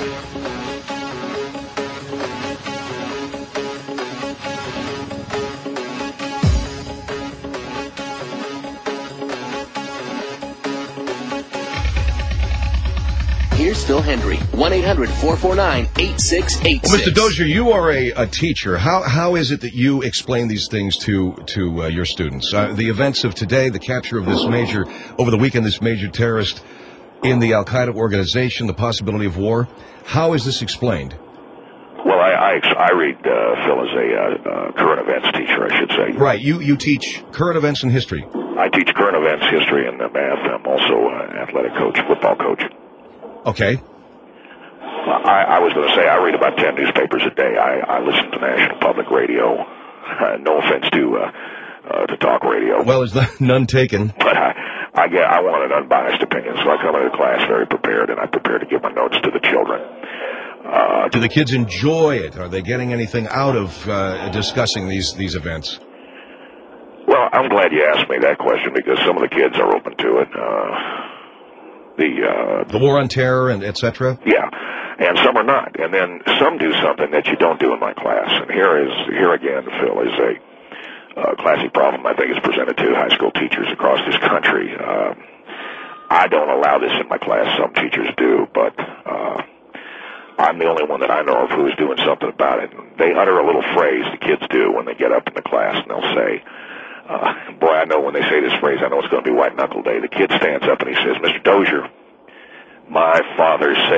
Here's Phil Hendry, 1-800-449-8686. Mr. Dozier, you are a teacher. How is it that you explain these things to your students? The events of today, the capture of over the weekend, this major terrorist in the Al-Qaeda organization, the possibility of war. How is this explained? Well, I read Phil as a current events teacher, I should say. Right. You teach current events and history. I teach current events, history, and math. I'm also an athletic coach, football coach. Okay. I was going to say I read about 10 newspapers a day. I listen to National Public Radio. No offense to talk radio. Well, there's none taken. But I want an unbiased opinion, so I come into class very prepared, and I prepare to give my notes to the children. Do the kids enjoy it? Are they getting anything out of discussing these events? Well, I'm glad you asked me that question because some of the kids are open to it. The war on terror and et cetera? Yeah, and some are not. And then some do something that you don't do in my class. And here again, Phil, is a classic problem I think is presented to high school teachers across this country. I don't allow this in my class. Some teachers do, but I'm the only one that I know of who is doing something about it. And they utter a little phrase, the kids do, when they get up in the class, and they'll say, boy, I know when they say this phrase, I know it's going to be white knuckle day. The kid stands up and he says, Mr. Dozier, my father says, ...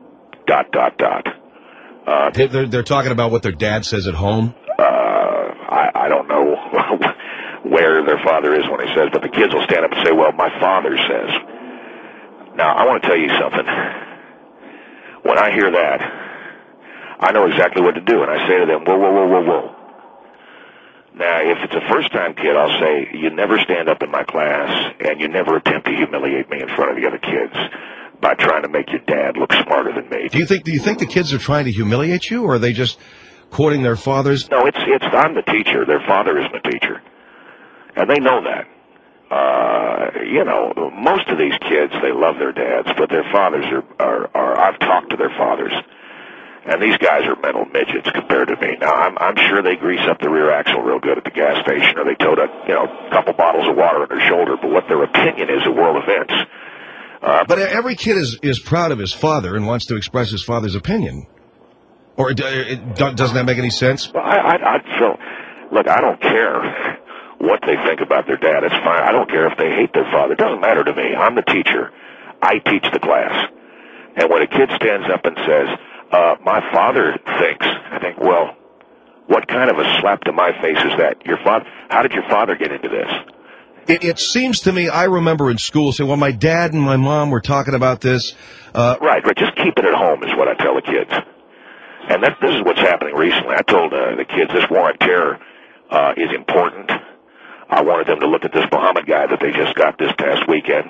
They're talking about what their dad says at home? I don't know where their father is when he says, but the kids will stand up and say, well, my father says. Now, I want to tell you something. When I hear that, I know exactly what to do, and I say to them, whoa. Now, if it's a first-time kid, I'll say, you never stand up in my class, and you never attempt to humiliate me in front of the other kids by trying to make your dad look smarter than me. Do you think the kids are trying to humiliate you, or are they just quoting their fathers? No, I'm the teacher. Their father isn't a teacher. And they know that. Most of these kids, they love their dads, but their fathers are I've talked to their fathers. And these guys are mental midgets compared to me. Now, I'm sure they grease up the rear axle real good at the gas station, or they tote a couple bottles of water on their shoulder. But what their opinion is of world events. But every kid is proud of his father and wants to express his father's opinion. Or doesn't that make any sense? Well, look, I don't care what they think about their dad. It's fine. I don't care if they hate their father. It doesn't matter to me. I'm the teacher. I teach the class. And when a kid stands up and says, my father thinks, I think, well, what kind of a slap to my face is that? How did your father get into this? It seems to me, I remember in school saying, well, my dad and my mom were talking about this. Right. Just keep it at home is what I tell the kids. And this is what's happening recently. I told the kids this war on terror is important. I wanted them to look at this Muhammad guy that they just got this past weekend.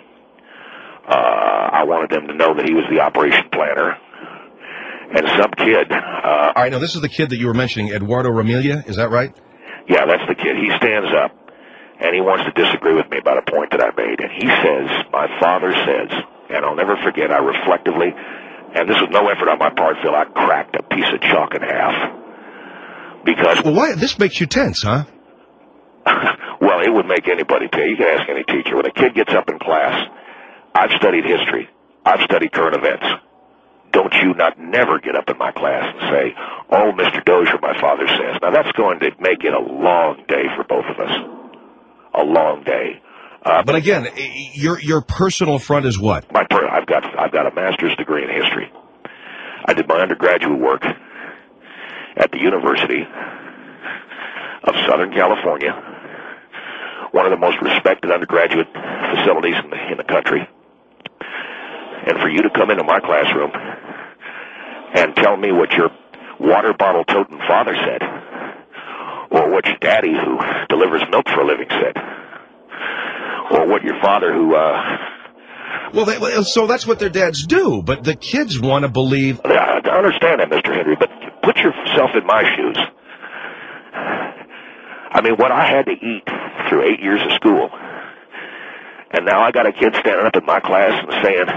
I wanted them to know that he was the operation planner. And some kid... All right, now this is the kid that you were mentioning, Eduardo Ramirez, is that right? Yeah, that's the kid. He stands up, and he wants to disagree with me about a point that I made. And he says, my father says, and I'll never forget, I reflectively, and this was no effort on my part, Phil, I cracked a piece of chalk in half. Because... Well, why? This makes you tense, huh? Well, it would make anybody pay. You can ask any teacher. When a kid gets up in class, I've studied history. I've studied current events. Don't you never get up in my class and say, oh, Mr. Dozier, my father says. Now, that's going to make it a long day for both of us. A long day. But again, your personal front is what? I've got a master's degree in history. I did my undergraduate work at the University of Southern California, one of the most respected undergraduate facilities in the country. And for you to come into my classroom and tell me what your water bottle toting father said, or what your daddy who delivers milk for a living said, or what your father who... Well, so that's what their dads do, but the kids want to believe... I understand that, Mr. Henry, but put yourself in my shoes. I mean, what I had to eat through 8 years of school, and now I got a kid standing up in my class and saying,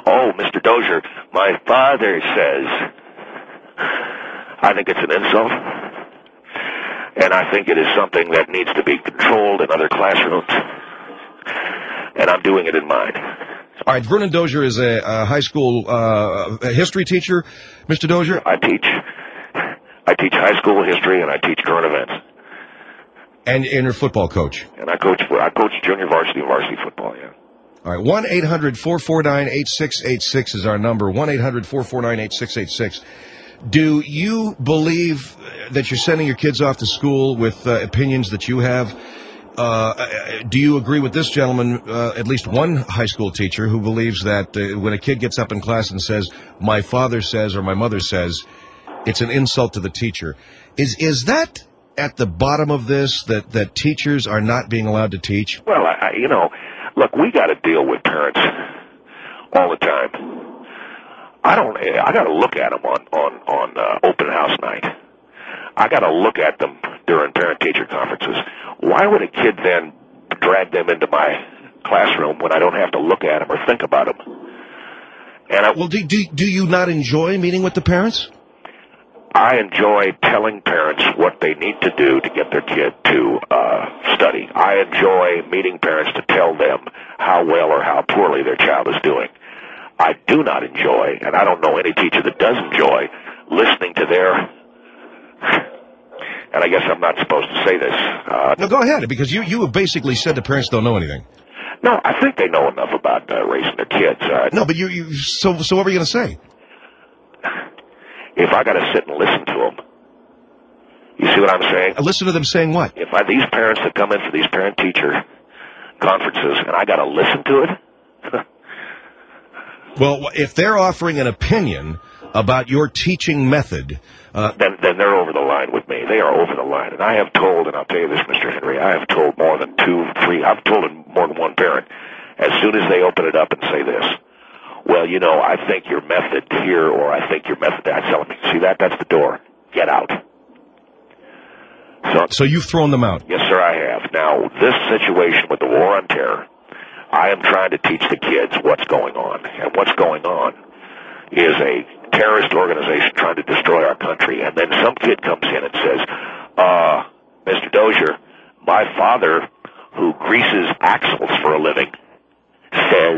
Oh, Mr. Dozier, my father says, I think it's an insult. And I think it is something that needs to be controlled in other classrooms. And I'm doing it in mine. All right, Vernon Dozier is a high school history teacher. Mr. Dozier? I teach high school history, and I teach current events. And you're a football coach. And I coach junior varsity and varsity football, yeah. All right, 1-800-449-8686 is our number, 1-800-449-8686. Do you believe that you're sending your kids off to school with opinions that you have? Do you agree with this gentleman, at least one high school teacher, who believes that when a kid gets up in class and says, my father says or my mother says, it's an insult to the teacher? Is that at the bottom of this, that teachers are not being allowed to teach? Well, look, we got to deal with parents all the time. I got to look at them on open house night. I got to look at them during parent-teacher conferences. Why would a kid then drag them into my classroom when I don't have to look at them or think about them? And well, do you not enjoy meeting with the parents? I enjoy telling parents what they need to do to get their kid to study. I enjoy meeting parents to tell them how well or how poorly their child is doing. I do not enjoy, and I don't know any teacher that does enjoy, listening to their... And I guess I'm not supposed to say this. No, go ahead, because you have basically said the parents don't know anything. No, I think they know enough about raising their kids. No, but so what were you going to say? If I got to sit and listen to them, you see what I'm saying? Listen to them saying what? If these parents that come in for these parent-teacher conferences, and I got to listen to it. Well, if they're offering an opinion about your teaching method, then they're over the line with me. They are over the line. And I have told, and I'll tell you this, Mr. Henry, I have told more than I've told more than one parent, as soon as they open it up and say this, well, I think your method here, or I think your method there. I tell them, see that? That's the door. Get out. So you've thrown them out? Yes, sir, I have. Now, this situation with the war on terror, I am trying to teach the kids what's going on. And what's going on is a terrorist organization trying to destroy our country. And then some kid comes in and says, Mr. Dozier, my father, who greases axles for a living, says,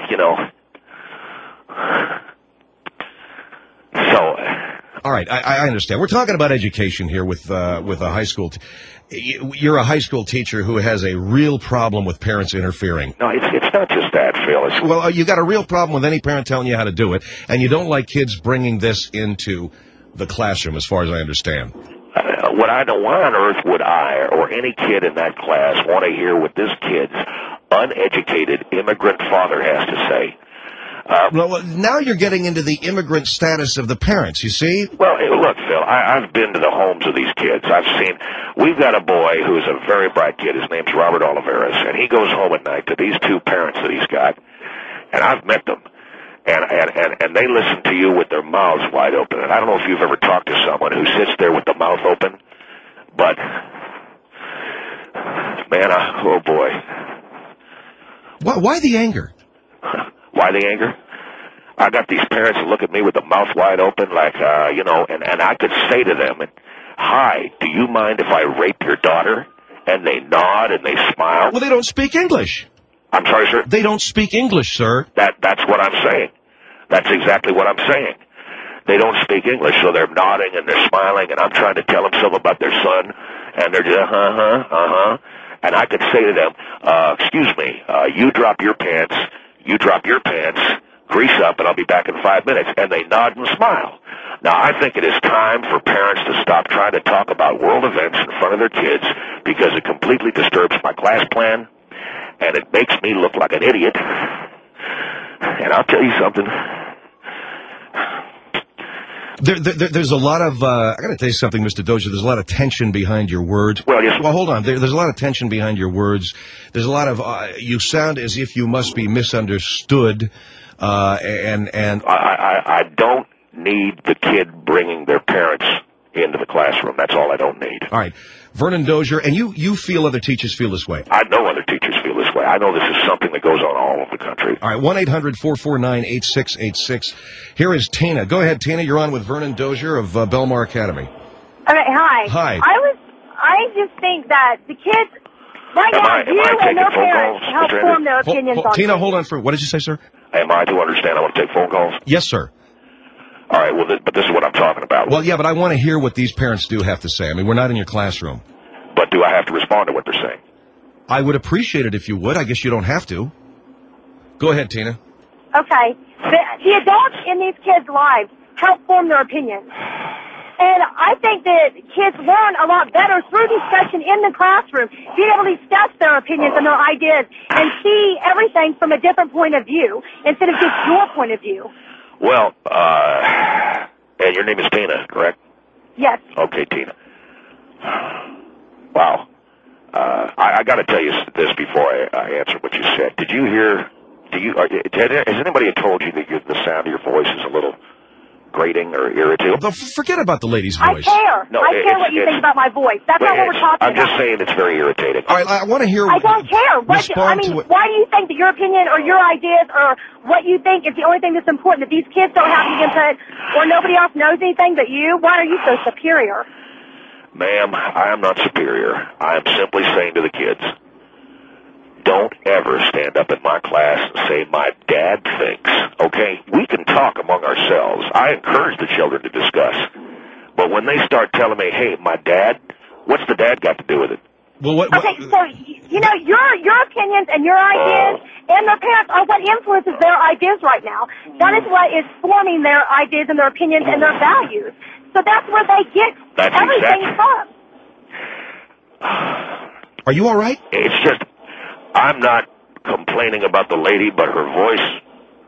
So... All right, I understand. We're talking about education here with a high school. You're a high school teacher who has a real problem with parents interfering. No, it's not just that, Phil. Well, you got a real problem with any parent telling you how to do it, and you don't like kids bringing this into the classroom, as far as I understand. Why on earth would I or any kid in that class want to hear what this kid's uneducated immigrant father has to say? Well, now you're getting into the immigrant status of the parents, you see? Well, look, Phil, I've been to the homes of these kids. We've got a boy who's a very bright kid. His name's Robert Oliveras, and he goes home at night to these two parents that he's got, and I've met them, and they listen to you with their mouths wide open. And I don't know if you've ever talked to someone who sits there with the mouth open, but, man, oh boy. Why the anger? Why the anger? I got these parents that look at me with the mouth wide open like, and I could say to them, hi, do you mind if I rape your daughter? And they nod and they smile. Well, they don't speak English. I'm sorry, sir? They don't speak English, sir. That's what I'm saying. That's exactly what I'm saying. They don't speak English, so they're nodding and they're smiling, and I'm trying to tell them something about their son, and they're just, And I could say to them, excuse me, you drop your pants, grease up, and I'll be back in 5 minutes. And they nod and smile. Now, I think it is time for parents to stop trying to talk about world events in front of their kids because it completely disturbs my class plan, and it makes me look like an idiot. And I'll tell you something. There's a lot of, I got to tell you something, Mr. Dozier, there's a lot of tension behind your words. Well, yes. Well, hold on. There's a lot of tension behind your words. There's a lot of, you sound as if you must be misunderstood, and I don't need the kid bringing their parents into the classroom. That's all I don't need. All right. Vernon Dozier, and you feel other teachers feel this way? I know other teachers feel this way. I know this is something that goes on all over the country. All right, 1-800-449-8686. Here is Tina. Go ahead, Tina. You're on with Vernon Dozier of Belmar Academy. Okay, hi. Hi. I just think that the kids, right now, you and their parents help form their opinions on Tina, things. hold on for, what did you say, sir? Am I to understand I want to take phone calls? Yes, sir. All right, well, but this is what I'm talking about. Well, yeah, but I want to hear what these parents do have to say. I mean, we're not in your classroom. But do I have to respond to what they're saying? I would appreciate it if you would. I guess you don't have to. Go ahead, Tina. Okay. The adults in these kids' lives help form their opinions. And I think that kids learn a lot better through discussion in the classroom, being able to discuss their opinions and their ideas and see everything from a different point of view instead of just your point of view. Well, and your name is Tina, correct? Yes. Okay, Tina. Wow. I got to tell you this before I answer what you said. Did you hear? Has anybody told you that the sound of your voice is a little grating or irritating? Forget about the lady's voice. I care. No, I care what you think about my voice. That's not what we're talking about. I'm just saying it's very irritating. All right, I want to hear. I don't care. Why do you think that your opinion or your ideas or what you think is the only thing that's important? That these kids don't have any input or nobody else knows anything but you? Why are you so superior? Ma'am, I am not superior. I am simply saying to the kids, don't ever stand up in my class and say, my dad thinks. Okay? We can talk among ourselves. I encourage the children to discuss. But when they start telling me, hey, my dad, what's the dad got to do with it? Well, okay, so, your opinions and your ideas and their parents are what influences their ideas right now. That is what is forming their ideas and their opinions and their values. So that's where they get everything from. Are you all right? It's just, I'm not complaining about the lady, but her voice.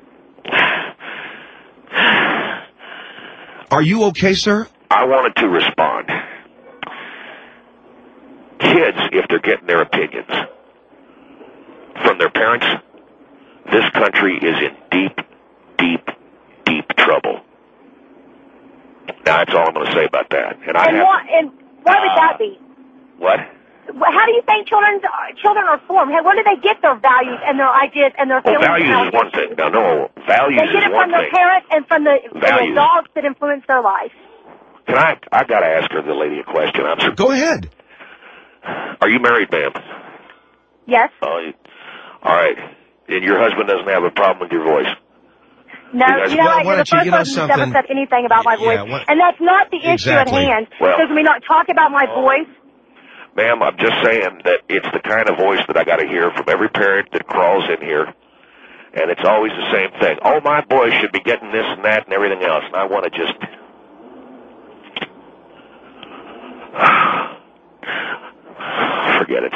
Are you okay, sir? I wanted to respond. Kids, if they're getting their opinions from their parents, this country is in deep, deep, deep trouble. Now, that's all I'm going to say about that. And why would that be? What? How do you think children are formed? Where do they get their values and their ideas and their feelings? Values is one thing. No, values is one thing. They get it from their parents and from the adults that influence their life. I got to ask the lady a question. Go ahead. Are you married, ma'am? Yes. All right. And your husband doesn't have a problem with your voice? No, you're the first person who's ever said anything about my voice. And that's not the issue at hand. Well, so can we not talk about my voice? Ma'am, I'm just saying that it's the kind of voice that I got to hear from every parent that crawls in here. And it's always the same thing. Oh, my boy should be getting this and that and everything else. And I want to just... forget it.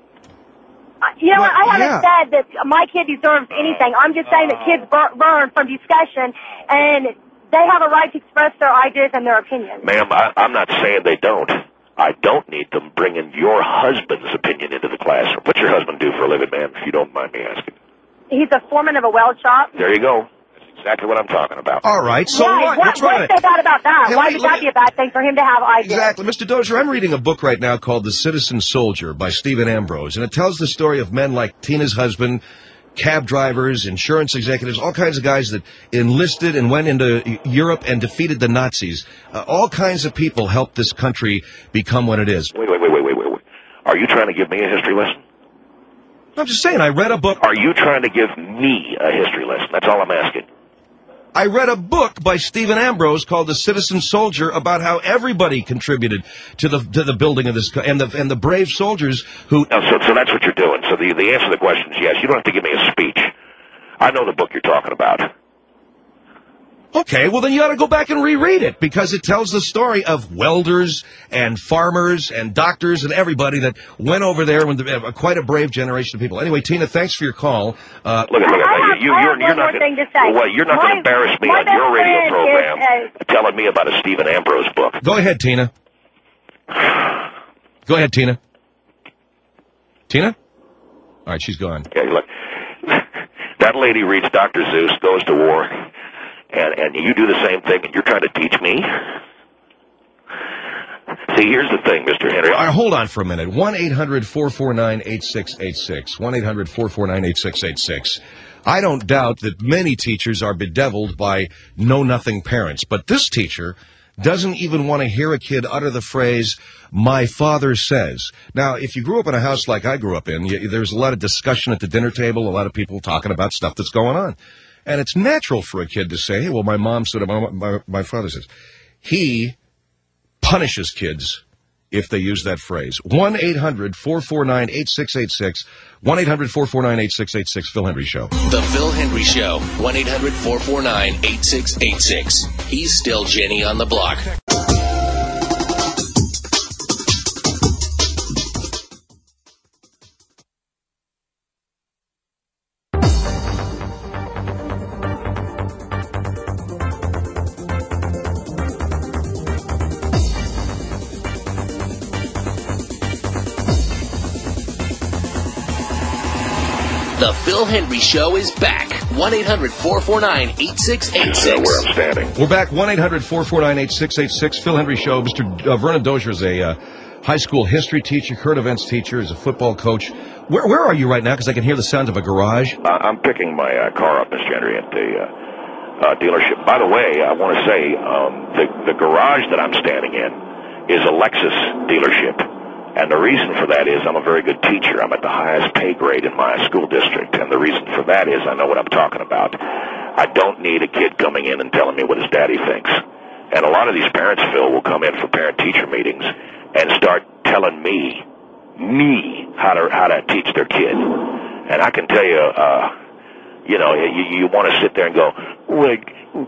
I haven't said that my kid deserves anything. I'm just saying that kids learn from discussion, and they have a right to express their ideas and their opinions. Ma'am, I'm not saying they don't. I don't need them bringing your husband's opinion into the classroom. What's your husband do for a living, ma'am, if you don't mind me asking? He's a foreman of a weld shop. There you go. That's exactly what I'm talking about. All right, so what? What's so bad about that? Hey, Why would that be a bad thing for him to have ideas? Exactly. Mr. Dozier, I'm reading a book right now called The Citizen Soldier by Stephen Ambrose, and it tells the story of men like Tina's husband, cab drivers, insurance executives, all kinds of guys that enlisted and went into Europe and defeated the Nazis. All kinds of people helped this country become what it is. Wait. Are you trying to give me a history lesson? I'm just saying, I read a book. Are you trying to give me a history lesson? That's all I'm asking. I read a book by Stephen Ambrose called The Citizen Soldier about how everybody contributed to the building of this and the brave soldiers who. So that's what you're doing. So the answer to the question is yes. You don't have to give me a speech. I know the book you're talking about. Okay, well then you ought to go back and reread it because it tells the story of welders and farmers and doctors and everybody that went over there when quite a brave generation of people. Anyway, Tina, thanks for your call. Look, you're not going to embarrass me on your radio program telling me about a Stephen Ambrose book. Go ahead, Tina. Go ahead, Tina. Tina? All right, she's gone. Okay, look, that lady reads Dr. Seuss, goes to war. And you do the same thing, and you're trying to teach me? See, here's the thing, Mr. Henry. All right, hold on for a minute. 1-800-449-8686. 1-800-449-8686. I don't doubt that many teachers are bedeviled by know-nothing parents, but this teacher doesn't even want to hear a kid utter the phrase, "my father says." Now, if you grew up in a house like I grew up in, there's a lot of discussion at the dinner table, a lot of people talking about stuff that's going on. And it's natural for a kid to say, hey, well, my mom said, my father says. He punishes kids if they use that phrase. 1-800-449-8686. 1-800-449-8686. Phil Hendry Show. The Phil Hendry Show. 1-800-449-8686. He's still Jenny on the block. The Phil Hendry Show is back. 1-800-449-8686. Where I'm standing. We're back. 1-800-449-8686. Phil Hendry Show. Mr. Vernon Dozier is a high school history teacher, current events teacher, is a football coach. Where are you right now? Because I can hear the sound of a garage. I'm picking my car up, Mr. Henry, at the dealership. By the way, I want to say the garage that I'm standing in is a Lexus dealership. And the reason for that is I'm a very good teacher. I'm at the highest pay grade in my school district. And the reason for that is I know what I'm talking about. I don't need a kid coming in and telling me what his daddy thinks. And a lot of these parents, Phil, will come in for parent-teacher meetings and start telling me how to teach their kid. And I can tell you, you want to sit there and go, wait,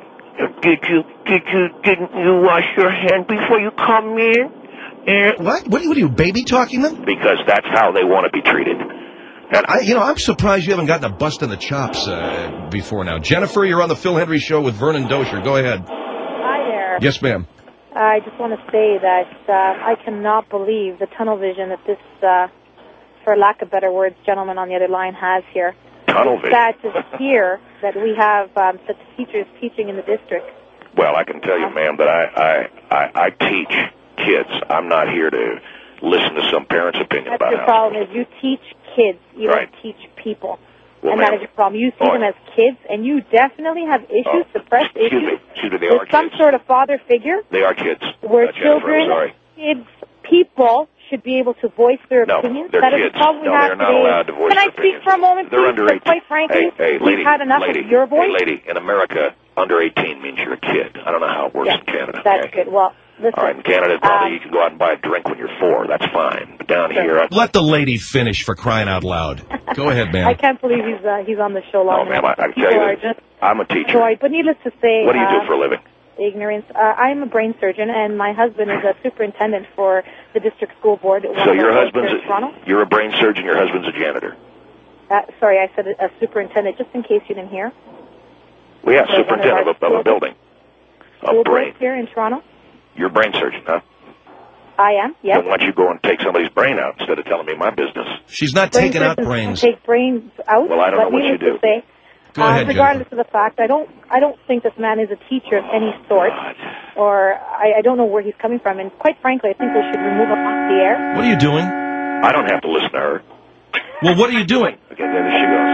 didn't you wash your hand before you come in? What? What are you, baby talking them? Because that's how they want to be treated. And I'm surprised you haven't gotten a bust in the chops before now. Jennifer, you're on the Phil Hendry Show with Vernon Dozier. Go ahead. Hi there. Yes, ma'am. I just want to say that I cannot believe the tunnel vision that this, for lack of better words, gentleman on the other line has here. Tunnel vision. That to hear that we have such teachers teaching in the district. Well, I can tell you, ma'am, that I teach kids. I'm not here to listen to some parent's opinion That's about your how. problem is you teach kids, you Right. don't teach people. Well, and that ma'am, is your problem. You see them as kids, and you definitely have issues, suppressed issues, Excuse me, they are with some kids. sort of father figure They are kids. where Jennifer, I'm children, sorry. kids, people should be able to voice their No, opinions. they're That is kids. the problem we No, have they're not today. allowed to voice Can I their speak opinions. for a moment, They're please? under Because 18. quite frankly, Hey, lady, we've had enough lady, of your voice. Hey, lady, in America, under 18 means you're a kid. I don't know how it works Yes, in Canada. that's okay? good. Well, listen. All right, in Canada, probably you can go out and buy a drink when you're 4. That's fine. But down here, Let the lady finish, for crying out loud. Go ahead, ma'am. I can't believe he's on the show long ma'am, enough. I can People tell you are this. just I'm a teacher. annoyed. But needless to say, What do you do for a living? ignorance. I'm a brain surgeon, and my husband is a superintendent for the district school board. At one So of your our husband's in Toronto. you're a brain surgeon. Your husband's a janitor. Sorry, I said a superintendent, just in case you didn't hear. Well, yeah, So one of superintendent our of a building. School A brain. board here in Toronto. You're a brain surgeon, huh? I am. Yes. Then why don't you go and take somebody's brain out instead of telling me my business? She's not Brain taking out surgeons brains. Take brains out. Well, I don't but know what you needless do. to say, Go ahead, regardless of the fact, I don't think this man is a teacher of any sort, or I don't know where he's coming from. And quite frankly, I think we should remove him off the air. What are you doing? I don't have to listen to her. Well, what are you doing? Okay, there she goes.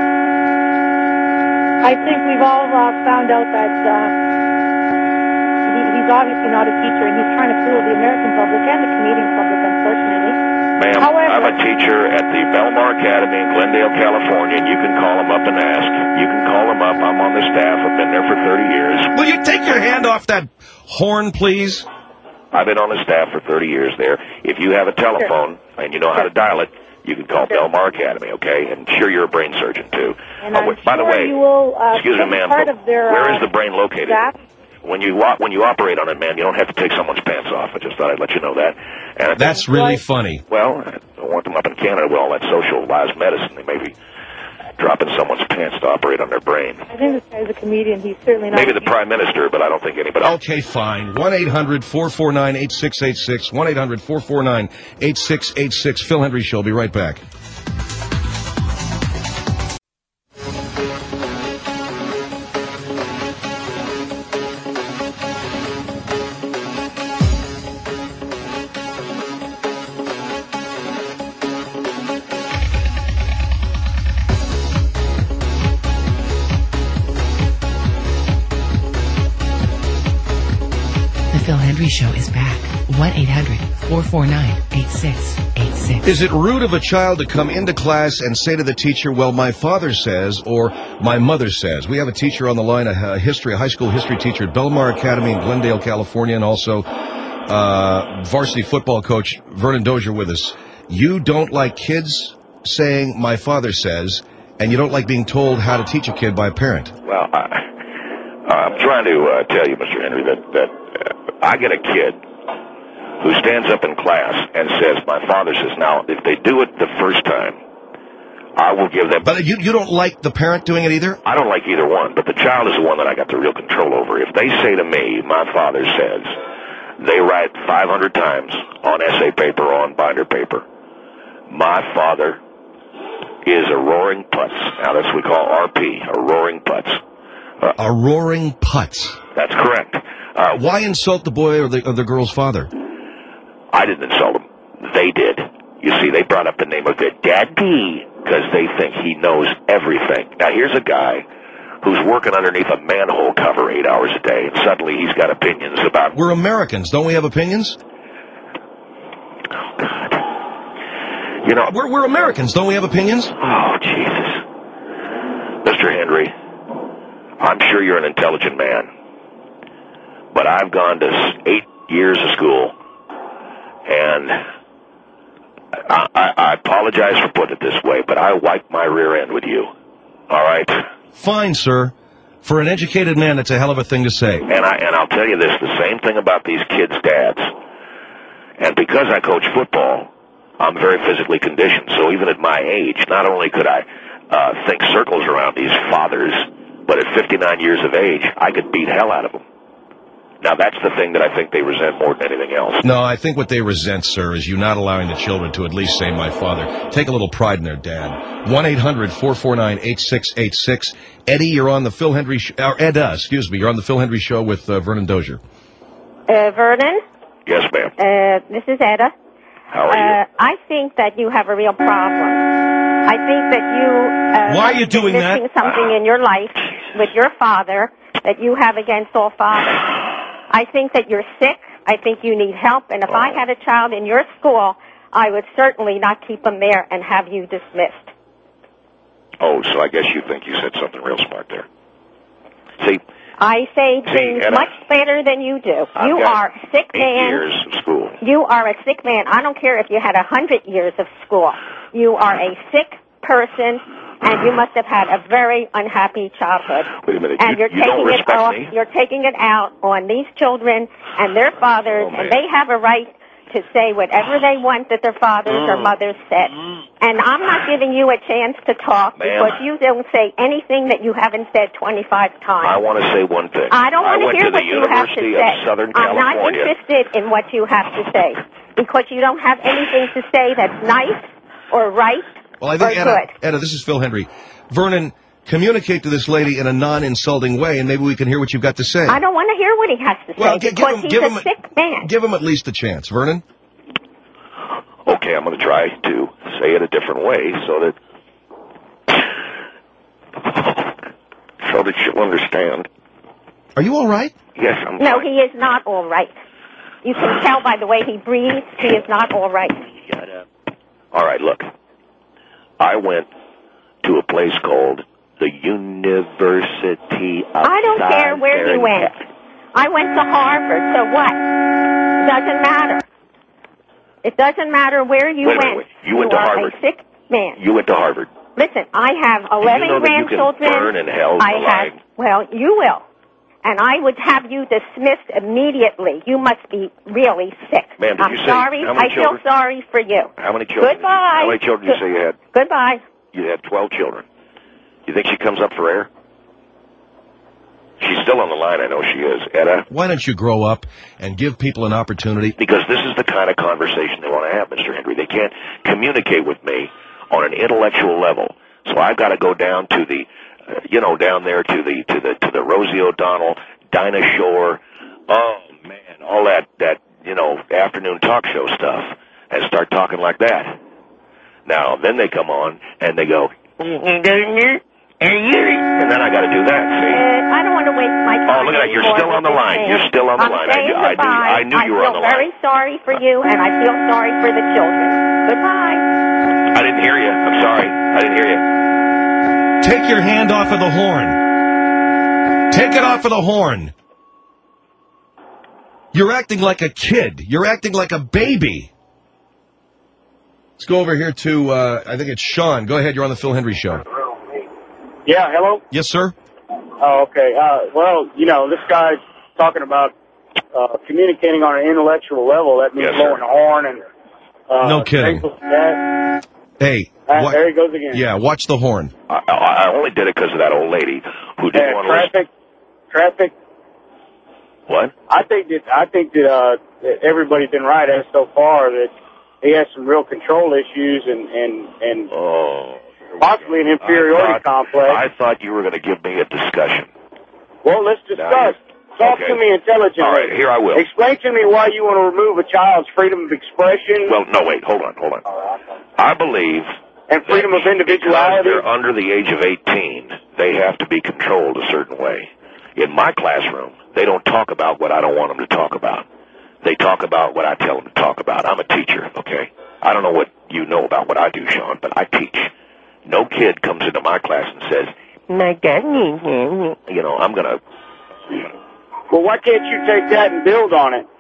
I think we've all found out that he's obviously not a teacher, and he's trying to fool the American public and the Canadian public, unfortunately. Ma'am, However, I'm a teacher at the Belmar Academy in Glendale, California, and you can call him up and ask. You can call him up. I'm on the staff. I've been there for 30 years. Will you take your hand off that horn, please? I've been on the staff for 30 years there. If you have a telephone and you know how to dial it, you can call Belmar Academy, okay? And sure, you're a brain surgeon, too. And I'm by the sure way, you will, excuse me, be ma'am, part of their, where is the brain located? staff. When you operate on it, man, you don't have to take someone's pants off. I just thought I'd let you know that. And That's really funny. well, I don't want them up in Canada with all that socialized medicine. They may be dropping someone's pants to operate on their brain. I think this guy's a comedian. He's certainly not. Maybe the Prime Minister, but I don't think anybody else. Okay, fine. 1-800-449-8686. 1-800-449-8686. Phil Hendry Show. Be right back. Phil Hendrie Show is back. 1-800-449-8686. Is it rude of a child to come into class and say to the teacher, well, my father says, or my mother says? We have a teacher on the line, a high school history teacher at Belmar Academy in Glendale, California, and also varsity football coach Vernon Dozier with us. You don't like kids saying, my father says, and you don't like being told how to teach a kid by a parent. Well, I'm trying to tell you, Mr. Henry, that I get a kid who stands up in class and says, my father says. Now, if they do it the first time, I will give them... But you don't like the parent doing it either? I don't like either one, but the child is the one that I got the real control over. If they say to me, my father says, they write 500 times on essay paper or on binder paper, my father is a roaring putz. Now, that's what we call RP, a roaring putz. A roaring putz. That's correct. Why insult the boy or the girl's father? I didn't insult him. They did. You see, they brought up the name of their daddy because they think he knows everything. Now, here's a guy who's working underneath a manhole cover 8 hours a day, and suddenly he's got opinions about... We're Americans. Don't we have opinions? Oh, God. You know... We're Americans. Don't we have opinions? Oh, Jesus. Mr. Henry, I'm sure you're an intelligent man, but I've gone to 8 years of school, and I apologize for putting it this way, but I wiped my rear end with you. All right? Fine, sir. For an educated man, that's a hell of a thing to say. And I'll tell you this, the same thing about these kids' dads. And because I coach football, I'm very physically conditioned. So even at my age, not only could I think circles around these fathers, but at 59 years of age, I could beat hell out of them. Now, that's the thing that I think they resent more than anything else. No, I think what they resent, sir, is you not allowing the children to at least say my father. Take a little pride in their dad. 1-800-449-8686. Eddie, you're on the Phil Hendrie you're on the Phil Hendrie Show with Vernon Dozier. Vernon? Yes, ma'am. This is Etta. How are you? I think that you have a real problem. I think that you... Why are you doing that? Missing something in your life with your father that you have against all fathers. I think that you're sick. I think you need help. And if I had a child in your school, I would certainly not keep him there and have you dismissed. Oh, so I guess you think you said something real smart there. See... I say things much better than you do. You are a sick man. 8 years of school. You are a sick man. I don't care if you had 100 years of school. You are a sick person, and you must have had a very unhappy childhood. Wait a minute. And you don't respect me? You're taking it out on these children and their fathers, and they have a right to say whatever they want that their fathers or mothers said. And I'm not giving you a chance to talk because you don't say anything that you haven't said 25 times. I want to say one thing. I don't want to hear what you have to say. I'm not interested in what you have to say because you don't have anything to say that's nice or right or good. Etta, this is Phil Hendrie. Vernon, communicate to this lady in a non-insulting way, and maybe we can hear what you've got to say. I don't want to hear what he has to say because he's a sick man. Give him at least a chance. Vernon? Okay, I'm going to try to say it a different way so that she'll understand. Are you all right? Yes, I'm No, fine. he is not all right. You can tell by the way he breathes, he is not all right. Shut up. All right, look. I went to a place called the University of I don't care where you went. I went to Harvard, so what? It doesn't matter. It doesn't matter where you went. You went to Harvard. You are a sick man. You went to Harvard. Listen, I have 11 grandchildren. You can burn in hell lying? Well, you will. And I would have you dismissed immediately. You must be really sick. Ma'am, did you say sorry. how many children? I feel sorry for you. How many children? Goodbye. How many children did you say you had? Goodbye. You had 12 children. You think she comes up for air? She's still on the line, I know she is. Etta? Why don't you grow up and give people an opportunity? Because this is the kind of conversation they want to have, Mr. Henry. They can't communicate with me on an intellectual level. So I've got to go down to the, down there to the Rosie O'Donnell, Dinah Shore, oh man, all that, afternoon talk show stuff and start talking like that. Now, then they come on and they go, And then I got to do that, see? I don't want to waste my time. Oh, look at that. You're anymore still on the with line. this You're man. still on the I'm line. saying goodbye. I knew you were on the line. I feel very sorry for you, and I feel sorry for the children. Goodbye. I didn't hear you. I'm sorry. I didn't hear you. Take your hand off of the horn. Take it off of the horn. You're acting like a kid. You're acting like a baby. Let's go over here to, I think it's Sean. Go ahead. You're on the Phil Hendry Show. Yeah, hello? Yes, sir? Oh, okay. Well, you know, this guy's talking about communicating on an intellectual level. That means Yes, blowing sir. the horn and... No kidding. things like that. Hey. There he goes again. Yeah, watch the horn. I only did it because of that old lady who didn't want to listen. Traffic. What? I think that everybody's been right as so far that he has some real control issues and possibly an inferiority complex. I thought you were going to give me a discussion. Well, let's discuss. Talk to me intelligently. All right, here I will. Explain to me why you want to remove a child's freedom of expression. Well, no, wait, hold on. I believe... And freedom of individuality. Because they're under the age of 18, they have to be controlled a certain way. In my classroom, they don't talk about what I don't want them to talk about. They talk about what I tell them to talk about. I'm a teacher, okay? I don't know what you know about what I do, Sean, but I teach. No kid comes into my class and says, you know, I'm going to... Well, why can't you take that and build on it?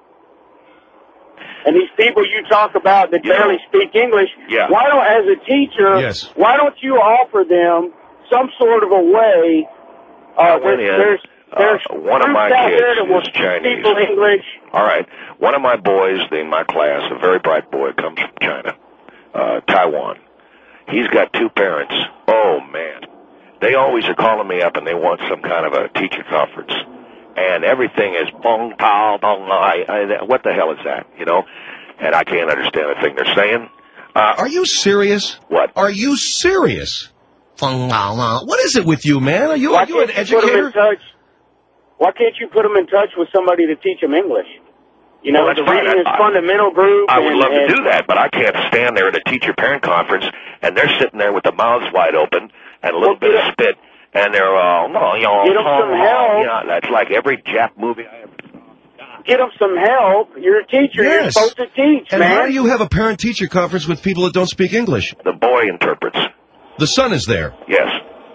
And these people you talk about that barely speak English, why don't, as a teacher, why don't you offer them some sort of a way? There's one of my kids is Chinese. English. All right. One of my boys in my class, a very bright boy, comes from China, Taiwan. He's got two parents. Oh, man. They always are calling me up and they want some kind of a teacher conference. And everything is bong, pow, bong, what the hell is that, you know? And I can't understand a thing they're saying. Are you serious? What? Are you serious? What is it with you, man? Are you an educator? Why can't you put them in touch with somebody to teach them English? You know, well, the reading is fundamental group. I would love to do that, but I can't stand there at a teacher-parent conference, and they're sitting there with their mouths wide open and a little bit of spit. And they're all, get them some help. Yeah, that's like every Jap movie I ever saw. Get them some help. You're a teacher. Yes. You're supposed to teach, and man. how do you have a parent-teacher conference with people that don't speak English? The boy interprets. The son is there? Yes.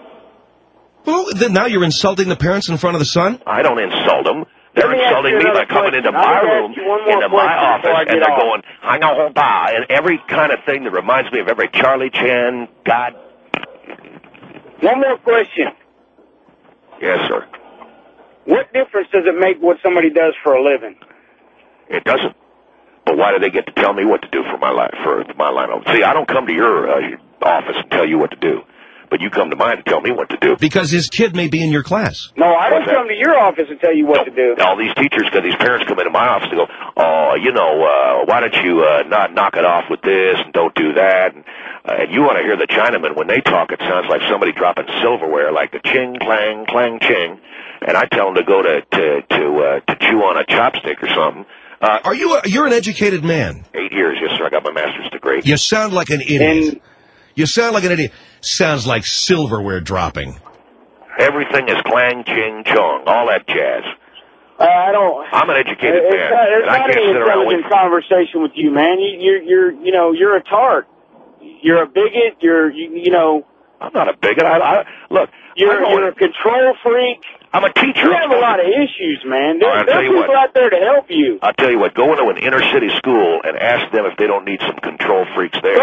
Well, then now you're insulting the parents in front of the son? I don't insult them. They're insulting me by coming into my room, into my office, and they're going, and every kind of thing that reminds me of every Charlie Chan, God. One more question. Yes, sir. What difference does it make what somebody does for a living? It doesn't. But why do they get to tell me what to do for my life, for my line of... See, I don't come to your office and tell you what to do. But you come to mine to tell me what to do. Because his kid may be in your class. No, I don't come to your office and tell you what to do. All these teachers, these parents come into my office and go, why don't you not knock it off with this and don't do that? And you want to hear the Chinamen. When they talk, it sounds like somebody dropping silverware, like the ching, clang, clang, ching. And I tell them to go to chew on a chopstick or something. You're an educated man. 8 years, yes, sir. I got my master's degree. You sound like an idiot. You sound like an idiot. Sounds like silverware dropping. Everything is clang, ching, chong, all that jazz. I'm an educated man. It's not an intelligent conversation with you, man. You're a tart. You're a bigot. I'm not a bigot. Look. You're a control freak. I'm a teacher. You have a lot of issues, man. There's people out there to help you. I'll tell you what. Go into an inner city school and ask them if they don't need some control freaks there.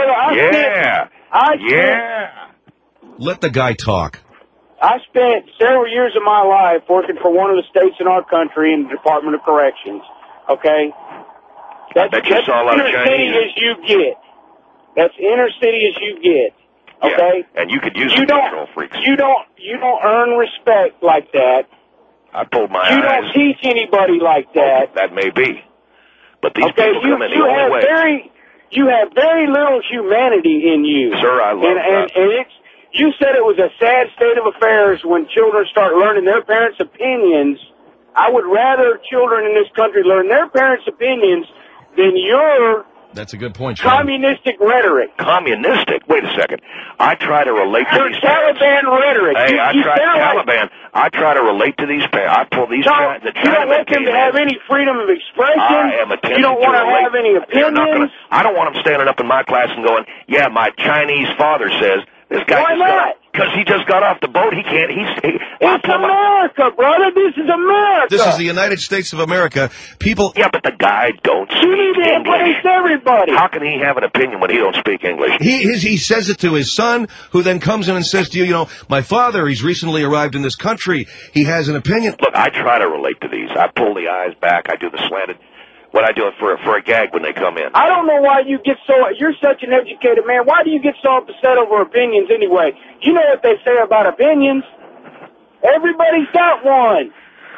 Let the guy talk. I spent several years of my life working for one of the states in our country in the Department of Corrections. Okay? That's you saw a lot of inner Chinese. city as you get. That's inner city as you get. Okay? Yeah, and you could use some control freaks. You don't earn respect like that. I pulled my eyes. You don't teach anybody like that. That may be. But these people come in the only way. You have very little humanity in you. Sir, I love that. And you said it was a sad state of affairs when children start learning their parents' opinions. I would rather children in this country learn their parents' opinions than your That's a good point, Sean. Communistic rhetoric. Communistic? Wait a second. I try to relate to Your these parents. Taliban rhetoric. Hey, you Taliban. I try to relate to these parents. I pull these the you don't want them to have any freedom of expression. I am attempting you don't want to have any opinions. I don't want them standing up in my class and going, yeah, my Chinese father says, this guy Why not? Because he just got off the boat. He can't. It's America, brother. This is America. This is the United States of America. People. Yeah, but the guy don't speak You need to embrace everybody. How can he have an opinion when he don't speak English? He says it to his son, who then comes in and says to you, you know, my father, he's recently arrived in this country. He has an opinion. Look, I try to relate to these. I pull the eyes back. I do the slanted. What I do it for a gag when they come in. I don't know why you get so. You're such an educated man. Why do you get so upset over opinions anyway? You know what they say about opinions. Everybody's got one.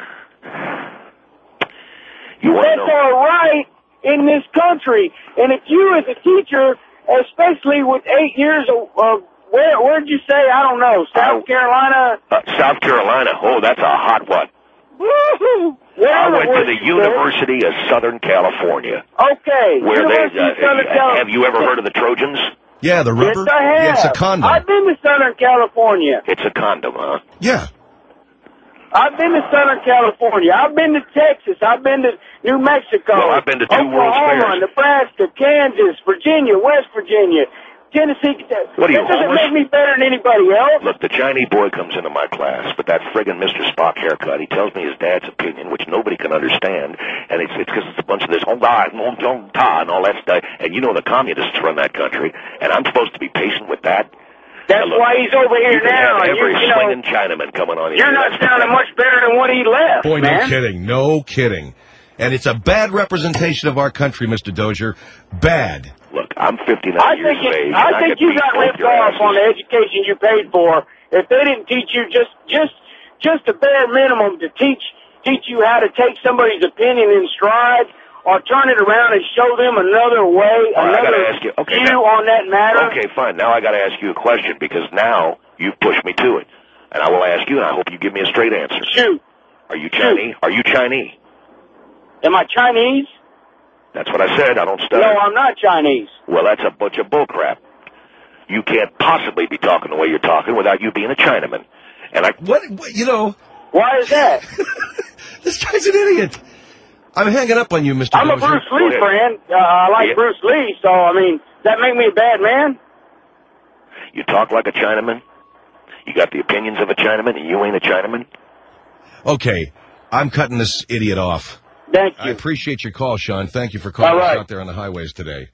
That's all right in this country. And if you, as a teacher, especially with 8 years of where'd you say? I don't know. South Carolina. South Carolina. Oh, that's a hot one. Woo-hoo. I went to the University of Southern California. Okay. Where University of Southern California. Have you ever heard of the Trojans? Yeah, the rubber. Yes, I have. Yeah, it's a condom. I've been to Southern California. It's a condom, huh? Yeah. I've been to Southern California. I've been to Texas. I've been to New Mexico. Well, I've been to two World's Oklahoma, Fairs. Nebraska, Kansas, Virginia, West Virginia, Tennessee. What are you, That doesn't homeless? make me better than anybody else. Look, the Chinese boy comes into my class with that friggin' Mr. Spock haircut. He tells me his dad's opinion, which nobody can understand, and it's because it's a bunch of this and all that stuff. And you know the communists run that country, and I'm supposed to be patient with that. That's why he's over here you can now. Have and every you know, swinging Chinaman coming on here. you're not sounding much better than what he left, Boy, man. no kidding. No kidding. And it's a bad representation of our country, Mr. Dozier. Bad. Look, I'm 59 I years think of age. I think you got ripped off on the education you paid for. If they didn't teach you just the bare minimum to teach you how to take somebody's opinion in stride, or turn it around and show them another way, another view on that matter. Okay, fine. Now I got to ask you a question because now you've pushed me to it, and I will ask you, and I hope you give me a straight answer. Shoot. Are you Chinese? Are you Chinese? Am I Chinese? That's what I said. I don't stutter. No, I'm not Chinese. Well, that's a bunch of bullcrap. You can't possibly be talking the way you're talking without you being a Chinaman. And What you know? Why is that? This guy's an idiot. I'm hanging up on you, Mr. I'm a Dozier. Bruce Lee fan. I like Bruce Lee, so, I mean, does that make me a bad man? You talk like a Chinaman. You got the opinions of a Chinaman, and you ain't a Chinaman. Okay, I'm cutting this idiot off. Thank you. I appreciate your call, Sean. Thank you for calling All us right. out there on the highways today.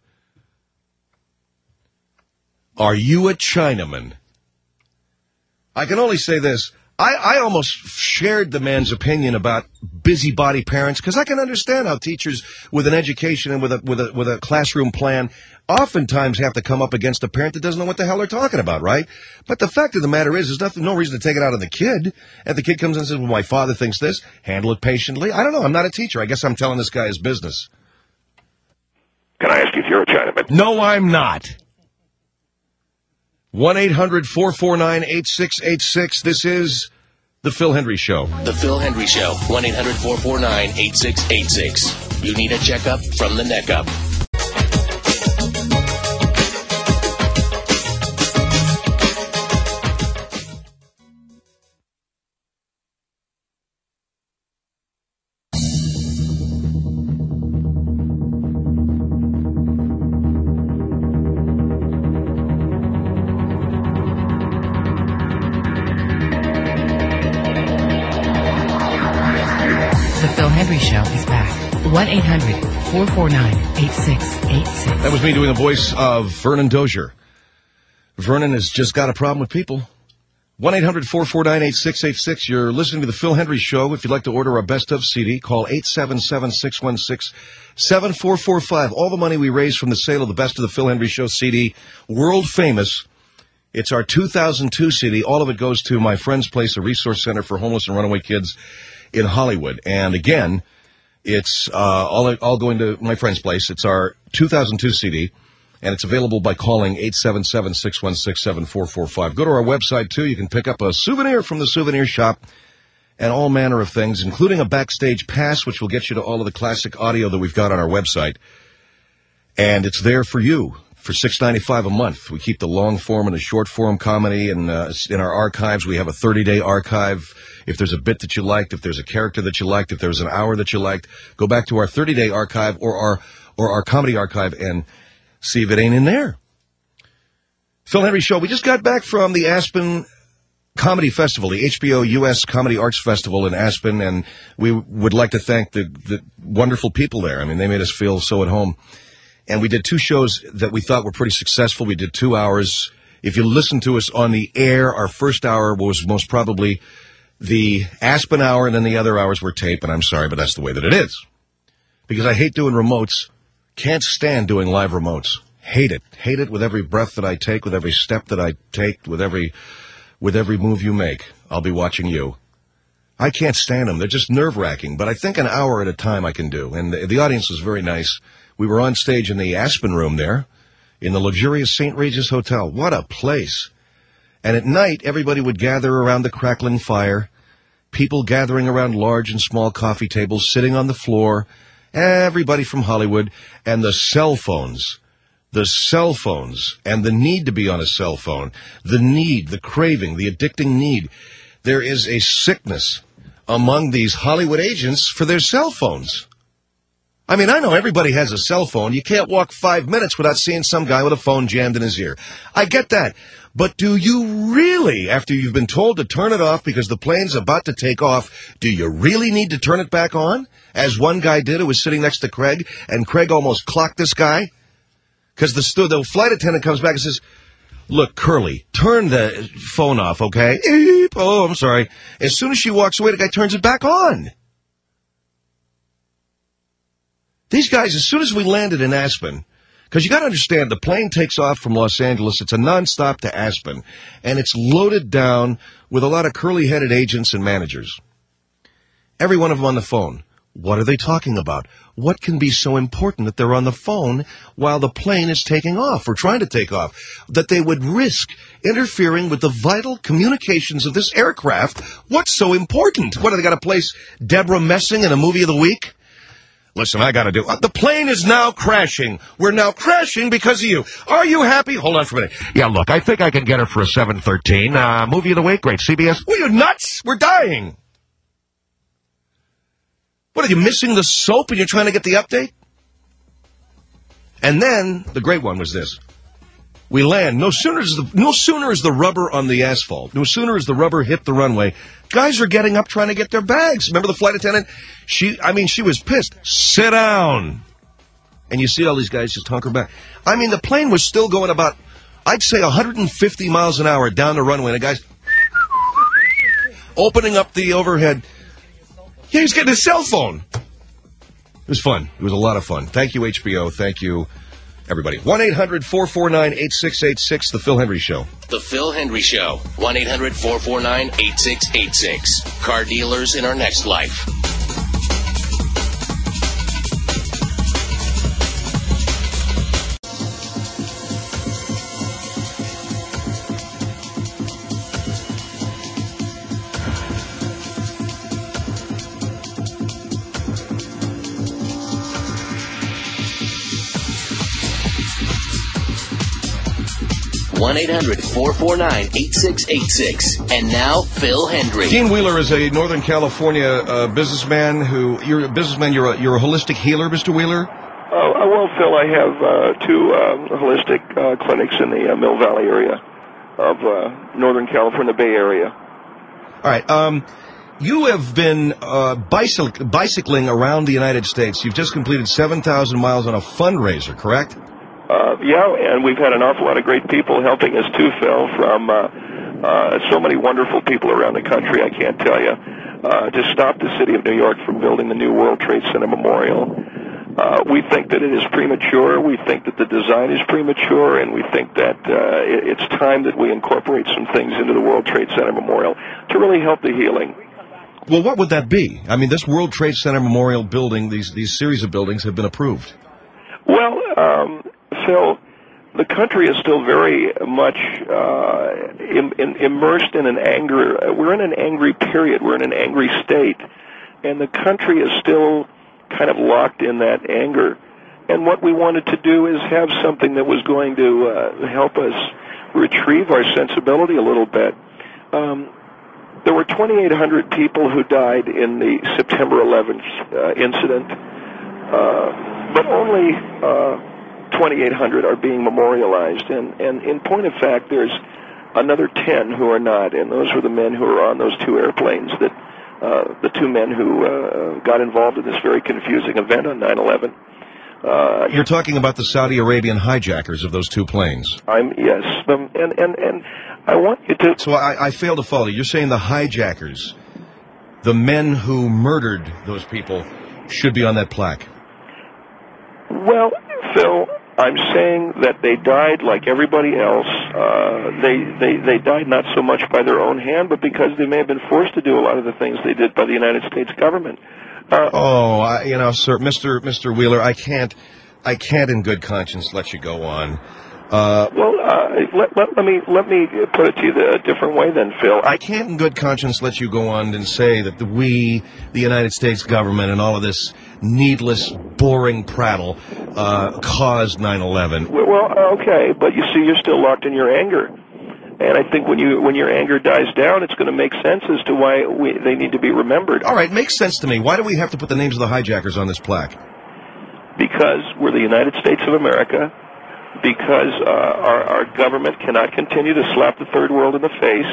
Are you a Chinaman? I can only say this. I almost shared the man's opinion about busybody parents because I can understand how teachers with an education and with a classroom plan oftentimes have to come up against a parent that doesn't know what the hell they're talking about, right? But the fact of the matter is, there's no reason to take it out on the kid. And the kid comes in and says, well, my father thinks this. Handle it patiently. I don't know. I'm not a teacher. I guess I'm telling this guy his business. Can I ask you if you're a Chinaman? No, I'm not. 1-800-449-8686. This is The Phil Hendry Show. The Phil Hendry Show. 1-800-449-8686. You need a checkup from the neck up. The Phil Hendry Show is back. 1-800-449-8686. That was me doing the voice of Vernon Dozier. Vernon has just got a problem with people. 1-800-449-8686. You're listening to The Phil Hendry Show. If you'd like to order our Best Of CD, call 877-616-7445. All the money we raise from the sale of the Best of the Phil Hendry Show CD, world famous. It's our 2002 CD. All of it goes to my friend's place, a resource center for homeless and runaway kids in Hollywood. And again, it's all going to my friend's place. It's our 2002 CD, and it's available by calling 877-616-7445. Go to our website, too. You can pick up a souvenir from the souvenir shop and all manner of things, including a backstage pass, which will get you to all of the classic audio that we've got on our website. And it's there for you for $6.95 a month. We keep the long form and the short form comedy in our archives. We have a 30-day archive. If there's a bit that you liked, if there's a character that you liked, if there's an hour that you liked, go back to our 30-day archive or our comedy archive and see if it ain't in there. Phil Henry Show. We just got back from the Aspen Comedy Festival, the HBO U.S. Comedy Arts Festival in Aspen, and we would like to thank the wonderful people there. I mean, they made us feel so at home. And we did 2 shows that we thought were pretty successful. We did 2 hours. If you listen to us on the air, our first hour was most probably the Aspen hour, and then the other hours were tape, and I'm sorry, but that's the way that it is. Because I hate doing remotes. Can't stand doing live remotes. Hate it. Hate it with every breath that I take, with every step that I take, with every move you make. I'll be watching you. I can't stand them. They're just nerve-wracking. But I think an hour at a time I can do. And the audience was very nice. We were on stage in the Aspen room there, in the luxurious St. Regis Hotel. What a place. And at night, everybody would gather around the crackling fire, people gathering around large and small coffee tables, sitting on the floor, everybody from Hollywood, and the cell phones, and the need to be on a cell phone, the need, the craving, the addicting need. There is a sickness among these Hollywood agents for their cell phones. I mean, I know everybody has a cell phone. You can't walk 5 minutes without seeing some guy with a phone jammed in his ear. I get that. But do you really, after you've been told to turn it off because the plane's about to take off, do you really need to turn it back on? As one guy did who was sitting next to Craig, and Craig almost clocked this guy? Because the flight attendant comes back and says, "Look, Curly, turn the phone off, okay?" Eep. Oh, I'm sorry. As soon as she walks away, the guy turns it back on. These guys, as soon as we landed in Aspen, because you got to understand, the plane takes off from Los Angeles. It's a nonstop to Aspen, and it's loaded down with a lot of curly-headed agents and managers. Every one of them on the phone. What are they talking about? What can be so important that they're on the phone while the plane is taking off or trying to take off, that they would risk interfering with the vital communications of this aircraft? What's so important? What, have they got to place Deborah Messing in a movie of the week? Listen, I got to do. The plane is now crashing. We're now crashing because of you. Are you happy? Hold on for a minute. Yeah, look, I think I can get her for a 713. Movie of the week, great. CBS. Well, you're nuts. We're dying. What, are you missing the soap and you're trying to get the update? And then the great one was this. We land. No sooner is the rubber on the asphalt. No sooner is the rubber hit the runway. Guys are getting up trying to get their bags. Remember the flight attendant? She was pissed. Sit down. And you see all these guys just hunker back. I mean, the plane was still going about, I'd say, 150 miles an hour down the runway. And the guy's opening up the overhead. Yeah, he's getting his cell phone. It was fun. It was a lot of fun. Thank you, HBO. Thank you, everybody. 1-800-449-8686, The Phil Henry Show. The Phil Henry Show. 1-800-449-8686. Car dealers in our next life. One 1-800-449-8686. And now, Phil Hendry. Dean Wheeler is a Northern California businessman who, you're a holistic healer, Mr. Wheeler? Well, Phil, I have 2 holistic clinics in the Mill Valley area of Northern California, Bay Area. All right. You have been bicycling around the United States. You've just completed 7,000 miles on a fundraiser, correct? Yeah, and we've had an awful lot of great people helping us too, Phil, from so many wonderful people around the country, I can't tell you, to stop the city of New York from building the new World Trade Center Memorial. We think that it is premature. We think that the design is premature, and we think that it's time that we incorporate some things into the World Trade Center Memorial to really help the healing. Well, what would that be? I mean, this World Trade Center Memorial building, these series of buildings have been approved. Well, Phil, the country is still very much immersed in an anger. We're in an angry period. We're in an angry state. And the country is still kind of locked in that anger. And what we wanted to do is have something that was going to help us retrieve our sensibility a little bit. There were 2,800 people who died in the September 11th incident, but only 2,800 are being memorialized. And in point of fact, there's another 10 who are not, and those were the men who were on those two airplanes, that the two men who got involved in this very confusing event on 9/11. You're talking about the Saudi Arabian hijackers of those two planes. Yes, and I want you to. So I fail to follow. You're saying the hijackers, the men who murdered those people, should be on that plaque? Well, Phil, I'm saying that they died like everybody else. They died not so much by their own hand, but because they may have been forced to do a lot of the things they did by the United States government. Sir, Mr. Wheeler, I can't in good conscience let you go on. Let me put it to you a different way then, Phil. I can't in good conscience let you go on and say that the United States government, and all of this needless, boring prattle caused 9/11. Well, okay, but you see, you're still locked in your anger. And I think when your anger dies down, it's going to make sense as to why they need to be remembered. All right, makes sense to me. Why do we have to put the names of the hijackers on this plaque? Because we're the United States of America. Because our government cannot continue to slap the third world in the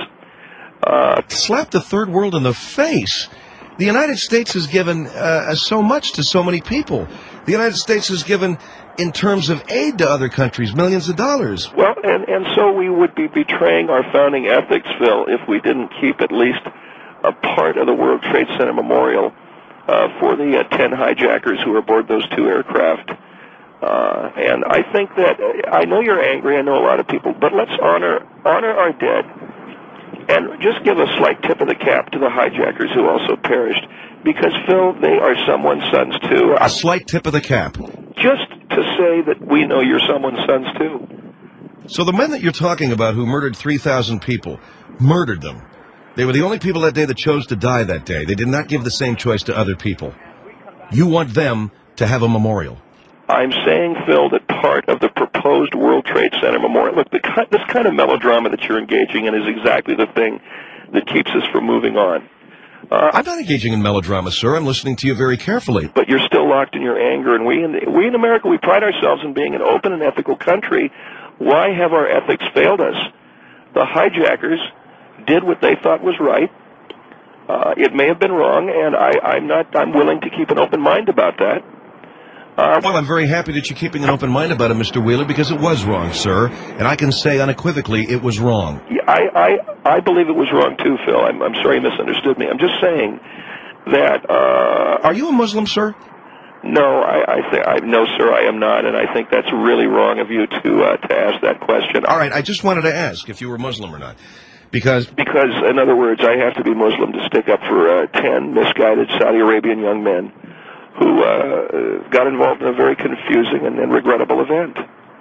face. Slap the third world in the face? The United States has given so much to so many people. The United States has given, in terms of aid to other countries, millions of dollars. Well, and so we would be betraying our founding ethics, Phil, if we didn't keep at least a part of the World Trade Center Memorial for the 10 hijackers who were aboard those two aircraft. And I think that, I know you're angry, I know a lot of people, but let's honor our dead, and just give a slight tip of the cap to the hijackers who also perished, because, Phil, they are someone's sons, too. A slight tip of the cap? Just to say that we know you're someone's sons, too. So the men that you're talking about who murdered 3,000 people, murdered them. They were the only people that day that chose to die that day. They did not give the same choice to other people. You want them to have a memorial. I'm saying, Phil, that part of the proposed World Trade Center Memorial, look, this kind of melodrama that you're engaging in is exactly the thing that keeps us from moving on. I'm not engaging in melodrama, sir. I'm listening to you very carefully. But you're still locked in your anger, and we in America, we pride ourselves in being an open and ethical country. Why have our ethics failed us? The hijackers did what they thought was right. It may have been wrong, and I'm willing to keep an open mind about that. Well, I'm very happy that you're keeping an open mind about it, Mr. Wheeler, because it was wrong, sir. And I can say unequivocally it was wrong. Yeah, I believe it was wrong, too, Phil. I'm sorry you misunderstood me. I'm just saying that... Are you a Muslim, sir? No, no, sir, I am not, and I think that's really wrong of you to ask that question. All right, I just wanted to ask if you were Muslim or not. Because, in other words, I have to be Muslim to stick up for 10 misguided Saudi Arabian young men who got involved in a very confusing and regrettable event.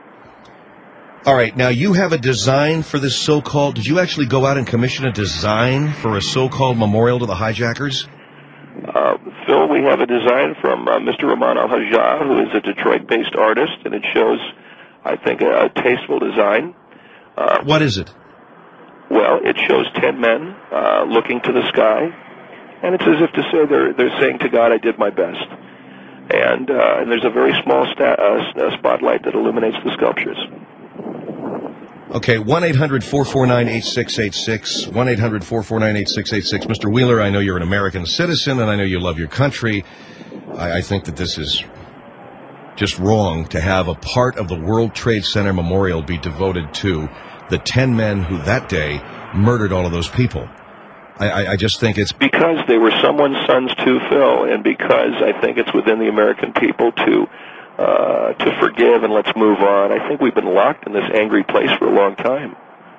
All right, now you have a design for this so-called... Did you actually go out and commission a design for a so-called memorial to the hijackers? Phil, we have a design from Mr. Rahman Al-Hajjah, who is a Detroit-based artist, and it shows, I think, a tasteful design. What is it? Well, it shows 10 men looking to the sky, and it's as if to say they're saying to God, I did my best. And there's a very small spotlight that illuminates the sculptures. Okay, 1-800-449-8686, 1-800-449-8686. Mr. Wheeler, I know you're an American citizen, and I know you love your country. I think that this is just wrong to have a part of the World Trade Center Memorial be devoted to the 10 men who that day murdered all of those people. I just think it's... Because they were someone's sons too, Phil, and because I think it's within the American people to forgive and let's move on. I think we've been locked in this angry place for a long time.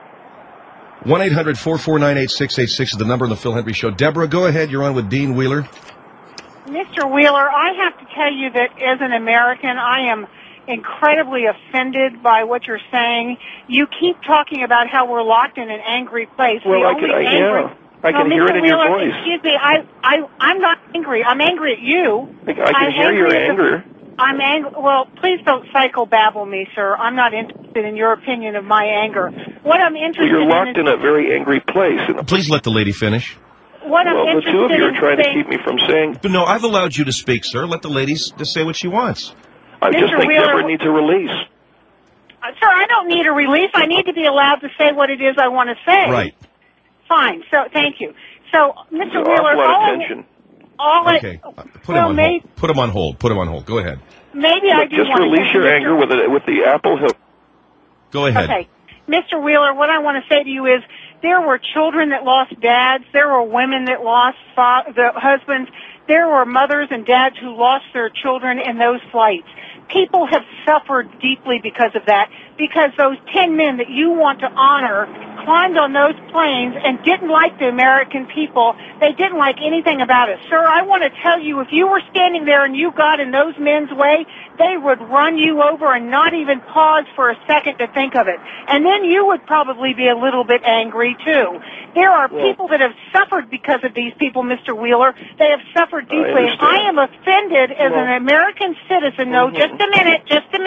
1-800-449-8686 is the number on the Phil Hendry Show. Deborah, go ahead. You're on with Dean Wheeler. Mr. Wheeler, I have to tell you that as an American, I am incredibly offended by what you're saying. You keep talking about how we're locked in an angry place. Well, I can hear it in your voice. Excuse me, I'm not angry. I'm angry at you. I can hear your anger. I'm angry. Well, please don't psychobabble me, sir. I'm not interested in your opinion of my anger. What I'm interested You're in locked is... in a very angry place. Please let the lady finish. What I'm Well, the interested two of you are in trying to saying- keep me from saying... But no, I've allowed you to speak, sir. Let the lady just say what she wants. I just Mr. think Wheeler- Deborah needs a release. Sir, I don't need a release. I need to be allowed to say what it is I want to say. Right. Fine. So, thank you. So, There's Mr. an Wheeler, awful lot of tension. Okay. Put him on hold. Put him on hold. Put him on hold. Go ahead. Maybe I do Just want to release say your Mr. anger with the apple hill. Go ahead. Okay. Mr. Wheeler, what I want to say to you is there were children that lost dads. There were women that lost the husbands. There were mothers and dads who lost their children in those flights. People have suffered deeply because of that, because those 10 men that you want to honor climbed on those planes and didn't like the American people. They didn't like anything about it. Sir, I want to tell you, if you were standing there and you got in those men's way, they would run you over and not even pause for a second to think of it. And then you would probably be a little bit angry, too. There are people that have suffered because of these people, Mr. Wheeler. They have suffered deeply. And I am offended as an American citizen. No, just a minute.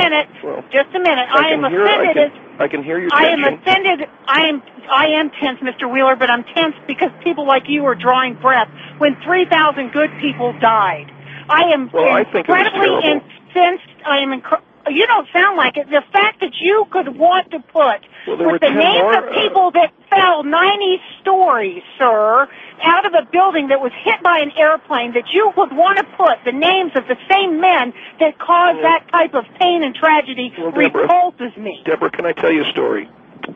I am offended. I can hear your I am tension. offended. I am tense, Mr. Wheeler, but I'm tense because people like you are drawing breath when 3,000 good people died. I am I think it was incredibly terrible. incensed. You don't sound like it. The fact that you could want to put there were with the 10 names more, of people that fell 90 stories, sir, out of a building that was hit by an airplane, that you would want to put the names of the same men that caused that type of pain and tragedy repulses me. Deborah, can I tell you a story?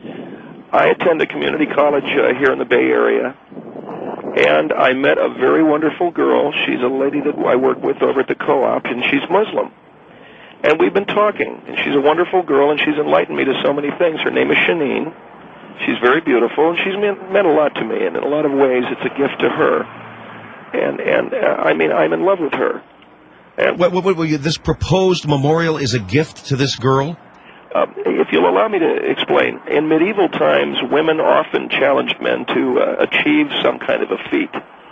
I attend a community college here in the Bay Area, and I met a very wonderful girl. She's a lady that I work with over at the co-op, and she's Muslim. And we've been talking, and she's a wonderful girl, and she's enlightened me to so many things. Her name is Shanine. She's very beautiful, and she's meant a lot to me, and in a lot of ways it's a gift to her. And I mean, I'm in love with her. And this proposed memorial is a gift to this girl? If you'll allow me to explain, in medieval times, women often challenged men to achieve some kind of a feat.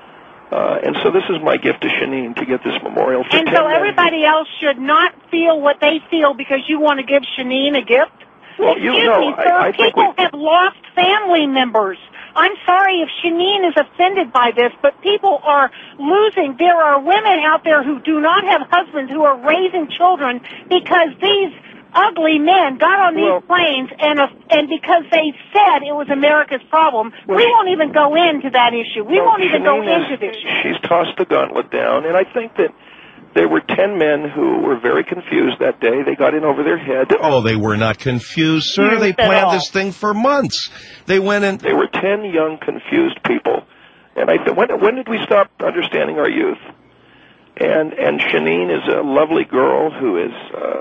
And so this is my gift to Shanine, to get this memorial for 10 And so men. everybody else should not feel what they feel because you want to give Shanine a gift? Well, Excuse me, sir, I think people have lost family members. I'm sorry if Shanine is offended by this, but people are losing. There are women out there who do not have husbands who are raising children because these ugly men got on these planes and because they said it was America's problem. We won't even go into that issue. We won't even go into this. She's tossed the gauntlet down, and I think that there were 10 men who were very confused that day. They got in over their head. Oh, they were not confused, sir. They planned this thing for months. They went in. They were 10 young, confused people. And I said, when did we stop understanding our youth? And Shanine is a lovely girl who is,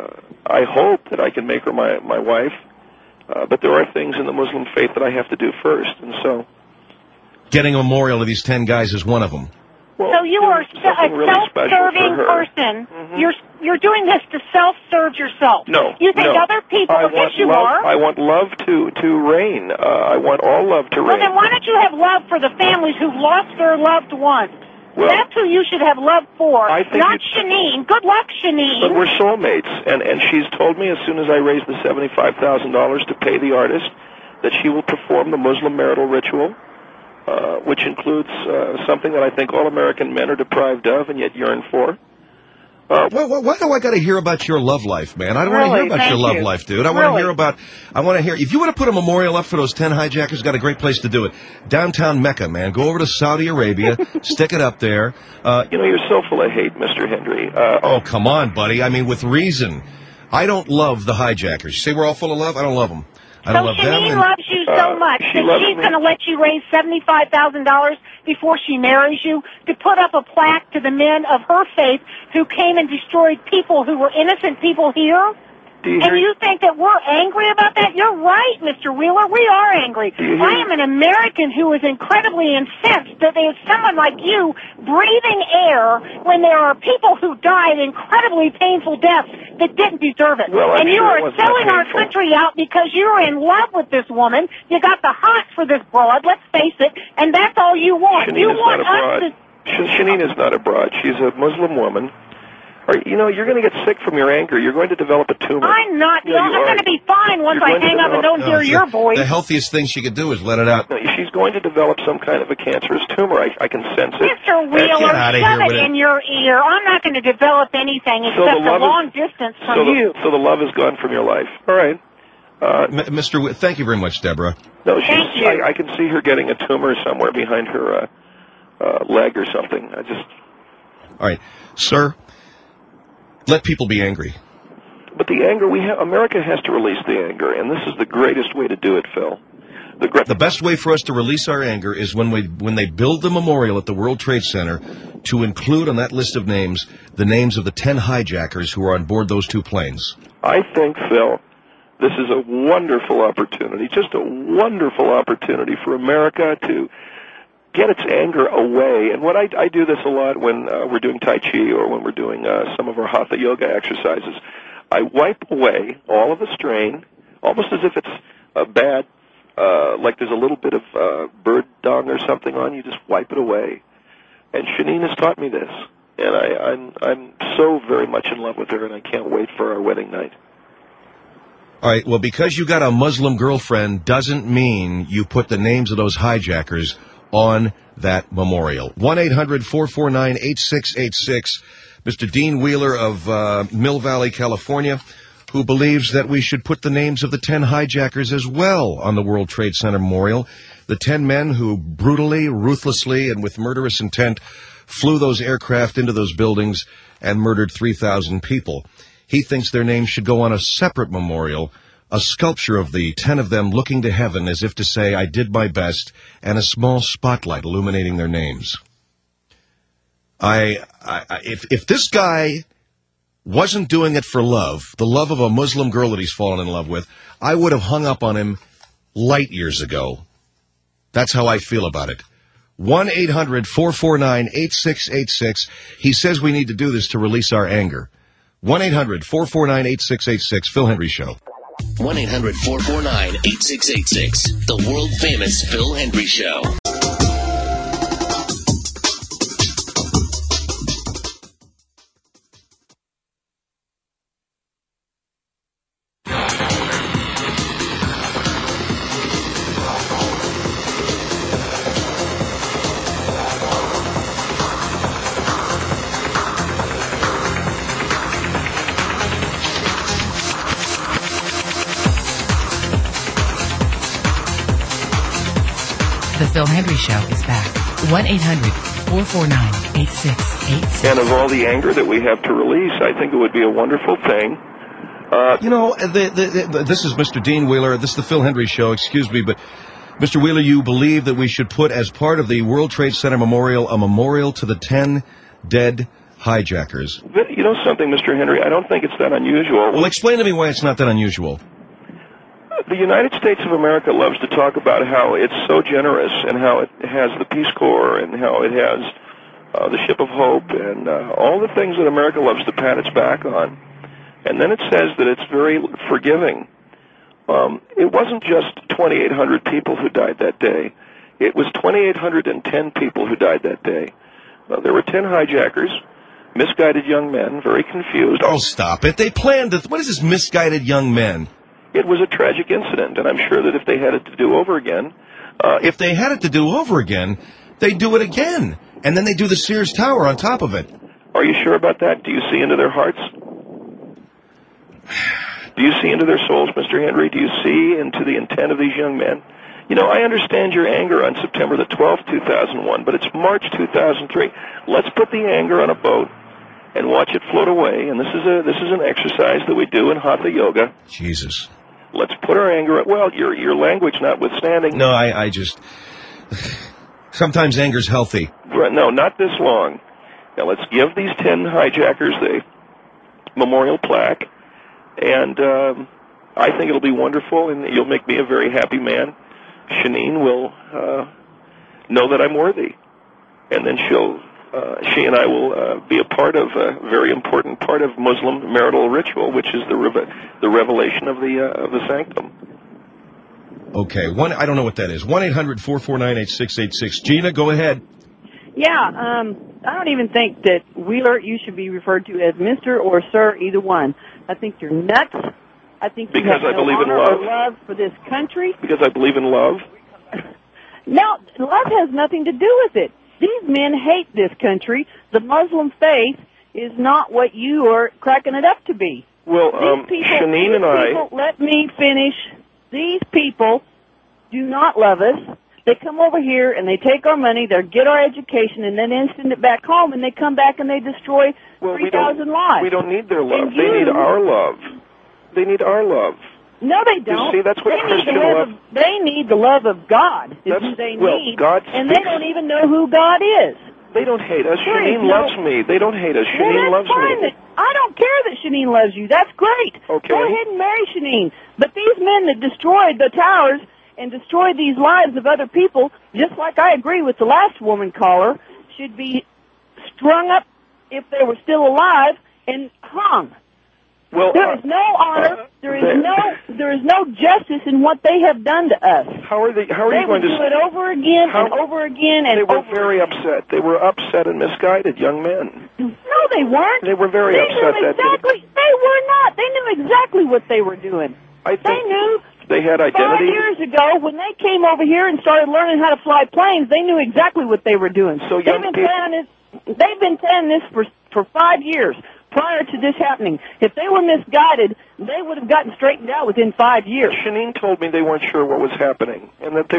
I hope that I can make her my wife. But there are things in the Muslim faith that I have to do first. And so, getting a memorial of these 10 guys is one of them. Well, so you are a really self-serving person. You're doing this to self-serve yourself. No, you think other people. Yes, you are. I want love to reign. I want all love to Well, reign. then why don't you have love for the families who lost their loved ones? Well, that's who you should have love for, I think not Shanine. Good luck, Shanine. But we're soulmates, and she's told me as soon as I raise the $75,000 to pay the artist that she will perform the Muslim marital ritual, which includes something that I think all American men are deprived of and yet yearn for. Why do I got to hear about your love life, man? I don't want to hear about your love life, dude. I want to hear if you want to put a memorial up for those 10 hijackers, got a great place to do it. Downtown Mecca, man. Go over to Saudi Arabia, stick it up there. You're so full of hate, Mr. Hendry. Oh, come on, buddy. I mean, with reason. I don't love the hijackers. You say we're all full of love? I don't love them. I don't love them. Shanine loves you so much that she's going to let you raise $75,000 before she marries you to put up a plaque to the men of her faith who came and destroyed people who were innocent people here? And you think that we're angry about that? You're right, Mr. Wheeler. We are angry. I am an American who is incredibly incensed that there's someone like you breathing air when there are people who died incredibly painful deaths that didn't deserve it. Well, and you sure are selling our country out because you're in love with this woman. You got the hots for this broad, let's face it, and that's all you want. Shanine you is want not a broad. us to... Shanine is not a broad. She's a Muslim woman Or, you're going to get sick from your anger. You're going to develop a tumor. I'm not. I'm going to be fine once I hang up and don't hear your voice. The healthiest thing she could do is let it out. No, she's going to develop some kind of a cancerous tumor. I can sense it. Mr. Wheeler, shove it in your ear. I'm not going to develop anything except a long distance from you. So the love is gone from your life. All right. Mr. Thank you very much, Deborah. No, thank you. I can see her getting a tumor somewhere behind her leg or something. All right, sir. Let people be angry. But the anger America has to release the anger, and this is the greatest way to do it, Phil. The best way for us to release our anger is when they build the memorial at the World Trade Center to include on that list of names the names of the 10 hijackers who are on board those 2 planes. I think, Phil, this is a wonderful opportunity, just a wonderful opportunity for America to get its anger away. And I do this a lot when we're doing Tai Chi or when we're doing some of our Hatha Yoga exercises. I wipe away all of the strain, almost as if it's bad, like there's a little bit of bird dung or something on you, just wipe it away. And Shanine has taught me this, and I'm so very much in love with her, and I can't wait for our wedding night. All right, well, because you got a Muslim girlfriend doesn't mean you put the names of those hijackers on that memorial. 1-800-449-8686. Mr. Dean Wheeler of Mill Valley, California, who believes that we should put the names of the 10 hijackers as well on the World Trade Center memorial. The 10 men who brutally, ruthlessly, and with murderous intent flew those aircraft into those buildings and murdered 3,000 people. He thinks their names should go on a separate memorial, a sculpture of the 10 of them looking to heaven as if to say, I did my best, and a small spotlight illuminating their names. If this guy wasn't doing it for love, the love of a Muslim girl that he's fallen in love with, I would have hung up on him light years ago. That's how I feel about it. 1-800-449-8686. He says we need to do this to release our anger. 1-800-449-8686. Phil Hendry Show. 1-800-449-8686. The world-famous Phil Hendry Show. The Phil Hendry Show is back. 1-800-449-8686. And of all the anger that we have to release, I think it would be a wonderful thing. This is Mr. Dean Wheeler. This is the Phil Hendry Show. Excuse me, but Mr. Wheeler, you believe that we should put as part of the World Trade Center memorial a memorial to the 10 dead hijackers. You know something, Mr. Henry? I don't think it's that unusual. Well, explain to me why it's not that unusual. The United States of America loves to talk about how it's so generous and how it has the Peace Corps and how it has the Ship of Hope and all the things that America loves to pat its back on. And then it says that it's very forgiving. It wasn't just 2,800 people who died that day. It was 2,810 people who died that day. There were 10 hijackers, misguided young men, very confused. Oh, stop it. They planned it. What is this misguided young men? It was a tragic incident, and I'm sure that if they had it to do over again... if they had it to do over again, they'd do it again. And then they do the Sears Tower on top of it. Are you sure about that? Do you see into their hearts? Do you see into their souls, Mr. Henry? Do you see into the intent of these young men? You know, I understand your anger on September the 12th, 2001, but it's March 2003. Let's put the anger on a boat and watch it float away. And this is an exercise that we do in Hatha Yoga. Jesus. Let's put our anger... Well, your language notwithstanding... No, I just... Sometimes anger's healthy. No, not this long. Now, let's give these 10 hijackers the memorial plaque, and I think it'll be wonderful, and you'll make me a very happy man. Shanine will know that I'm worthy, and then she and I will be a part of a very important part of Muslim marital ritual, which is the revelation of the sanctum. Okay, I don't know what that is. 1-800-449-8686. Gina, go ahead. Yeah, I don't even think that Wheeler, you should be referred to as Mr. or Sir, either one. I think you're nuts. I think you have no honor or love for this country. Because I believe in love? No, love has nothing to do with it. These men hate this country. The Muslim faith is not what you are cracking it up to be. Well, Shanine and I... Let me finish. These people do not love us. They come over here and they take our money, they get our education, and then send it back home, and they come back and they destroy 3,000 lives. We don't need their love. They need our love. They need our love. No, they don't. You see, that's what Christian love... They need the love of God, is who they need, and they don't even know who God is. They don't hate us. Shanine loves me. They don't hate us. Shanine loves me. I don't care that Shanine loves you. That's great. Okay. Go ahead and marry Shanine. But these men that destroyed the towers and destroyed these lives of other people, just like I agree with the last woman caller, should be strung up if they were still alive and hung. Well, there is no honor. There is no justice in what they have done to us. How are you going to do it over again and over again and They were very upset. They were upset and misguided young men. No, they weren't. They were very upset that day. They were not. They knew exactly what they were doing. They knew. They had identity. 5 years ago, when they came over here and started learning how to fly planes, they knew exactly what they were doing. So they've been planning this for 5 years prior to this happening. If they were misguided, they would have gotten straightened out within 5 years. Shanine told me they weren't sure what was happening, and that they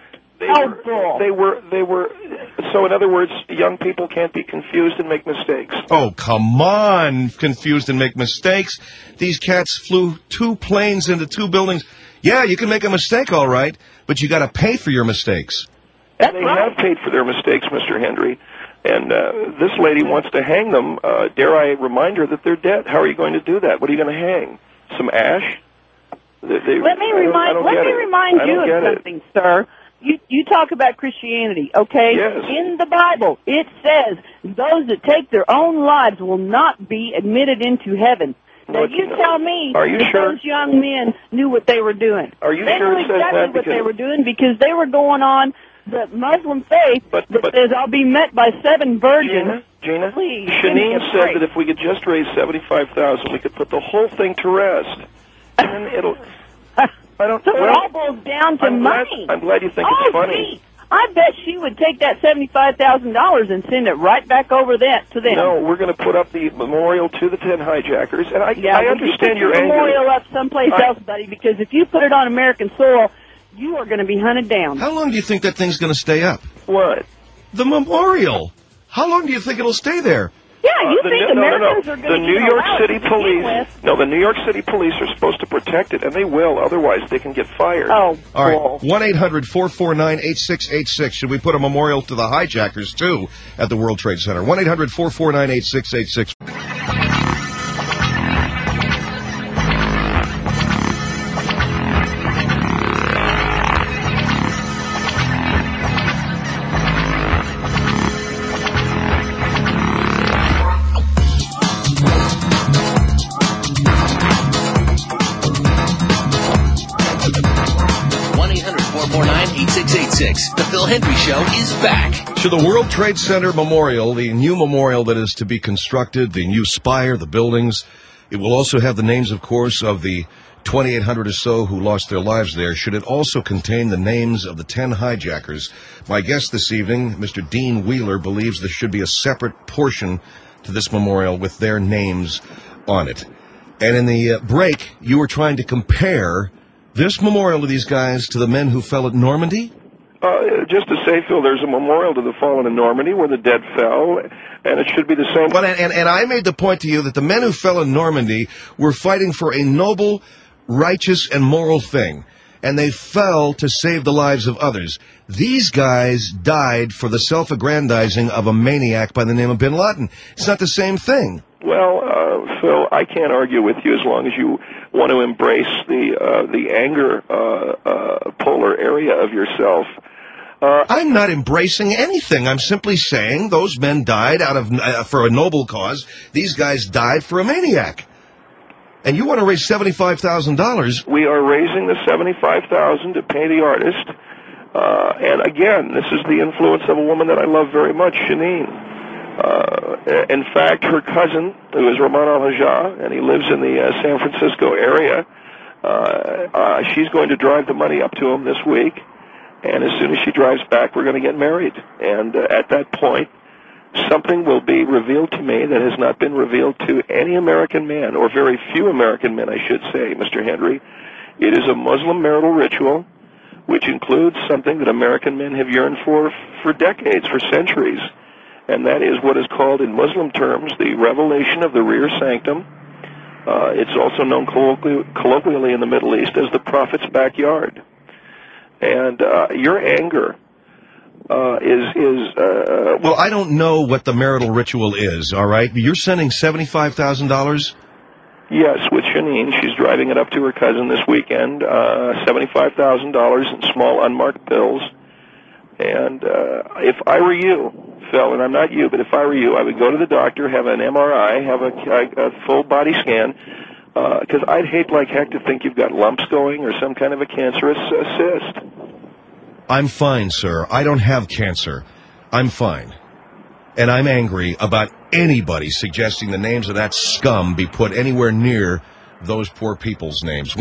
were. So, in other words, young people can't be confused and make mistakes. Oh, come on, confused and make mistakes. These cats flew 2 planes into 2 buildings. Yeah, you can make a mistake, all right, but you got to pay for your mistakes. And they have paid for their mistakes, Mr. Hendry. And this lady wants to hang them. Dare I remind her that they're dead? How are you going to do that? What are you going to hang? Some ash? Let me remind you of something, sir. You talk about Christianity, okay? Yes. In the Bible, it says those that take their own lives will not be admitted into heaven. Now, you tell me that those young men knew what they were doing. Are you sure it says that? They knew exactly what they were doing because they were going on the Muslim faith that says, I'll be met by 7 virgins. Gina, please, Shanine said that if we could just raise $75,000, we could put the whole thing to rest. And then it'll... it all boils down to money. I'm glad you think it's funny. Gee, I bet she would take that $75,000 and send it right back over to them. No, we're going to put up the memorial to the 10 hijackers, and I understand your anger. Memorial up someplace else, buddy, because if you put it on American soil, you are going to be hunted down. How long do you think that thing's going to stay up? What? The memorial. How long do you think it'll stay there? Yeah, you think Americans are going to The New York City police. No, the New York City police are supposed to protect it, and they will. Otherwise, they can get fired. Oh, all right. 1-800-449-8686. Should we put a memorial to the hijackers too at the World Trade Center? 1-800-449-8686. The Phil Hendry Show is back. To the World Trade Center Memorial, the new memorial that is to be constructed, the new spire, the buildings. It will also have the names, of course, of the 2,800 or so who lost their lives there. Should it also contain the names of the 10 hijackers? My guest this evening, Mr. Dean Wheeler, believes there should be a separate portion to this memorial with their names on it. And in the break, you were trying to compare this memorial to these guys to the men who fell at Normandy? Just to say, Phil, there's a memorial to the fallen in Normandy where the dead fell, and it should be the same. But, and I made the point to you that the men who fell in Normandy were fighting for a noble, righteous, and moral thing, and they fell to save the lives of others. These guys died for the self-aggrandizing of a maniac by the name of Bin Laden. It's not the same thing. Well, Phil, I can't argue with you as long as you want to embrace the anger polar area of yourself. I'm not embracing anything. I'm simply saying those men died out of for a noble cause. These guys died for a maniac. And you want to raise $75,000? We are raising the $75,000 to pay the artist And again, this is the influence of a woman that I love very much, Shanine. In fact, her cousin, who is Roman Al-Hajjah, and he lives in the San Francisco area, she's going to drive the money up to him this week. And as soon as she drives back, we're going to get married. And at that point, something will be revealed to me that has not been revealed to any American man, or very few American men, I should say, Mr. Henry. It is a Muslim marital ritual, which includes something that American men have yearned for decades, for centuries. And that is what is called, in Muslim terms, the revelation of the rear sanctum. It's also known colloquially in the Middle East as the Prophet's backyard. And your anger well, I don't know what the marital ritual is, all right? You're sending $75,000? Yes, with Shanine. She's driving it up to her cousin this weekend, $75,000 in small unmarked bills. And if I were you, Phil, and I'm not you, but if I were you, I would go to the doctor, have an MRI, have a full body scan, because I'd hate like heck to think you've got lumps going or some kind of a cancerous cyst. I'm fine, sir. I don't have cancer. I'm fine. And I'm angry about anybody suggesting the names of that scum be put anywhere near those poor people's names.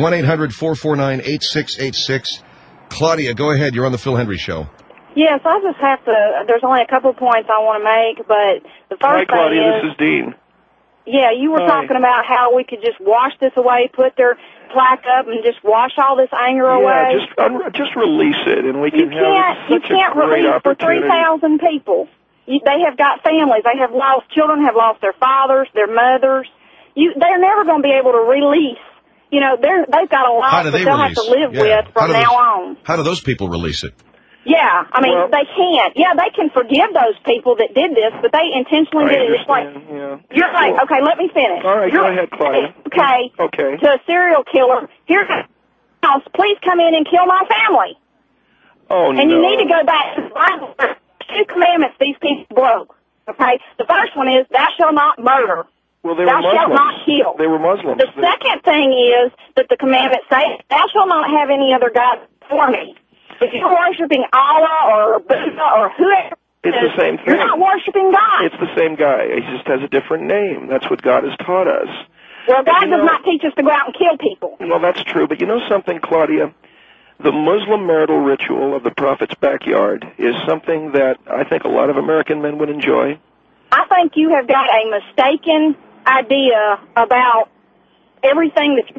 1-800-449-8686. Claudia, go ahead. You're on the Phil Hendry Show. Yes, I just have to, there's only a couple of points I want to make, but the first Hi, Claudia, thing is... this is Dean. Yeah, you were talking about how we could just wash this away, put their plaque up, and just wash all this anger away. Yeah, just release it, and we can have you can't release for 3,000 people. They have got families. They have lost children, have lost their fathers, their mothers. They're never going to be able to release. You know, they've got a lot that they'll have to live with from now on. How do those people release it? Yeah, I mean, they can't. Yeah, they can forgive those people that did this, but they intentionally did it. It's like, you're like, okay, let me finish. All right, go ahead, Claudia. Okay. To a serial killer, here's a house, please come in and kill my family. Oh, and you need to go back to the Bible. There's 2 commandments these people broke. Okay? The first one is, thou shalt not murder. Well, they thou were shalt Muslims. not kill. They were Muslims. The second thing is that the commandments say, thou shalt not have any other God before me. If you're worshiping Allah or Buddha or whoever, it's the same thing. You're not worshiping God. It's the same guy. He just has a different name. That's what God has taught us. Well, God does not teach us to go out and kill people. Well, that's true. But you know something, Claudia? The Muslim marital ritual of the Prophet's backyard is something that I think a lot of American men would enjoy. I think you have got a mistaken idea about everything that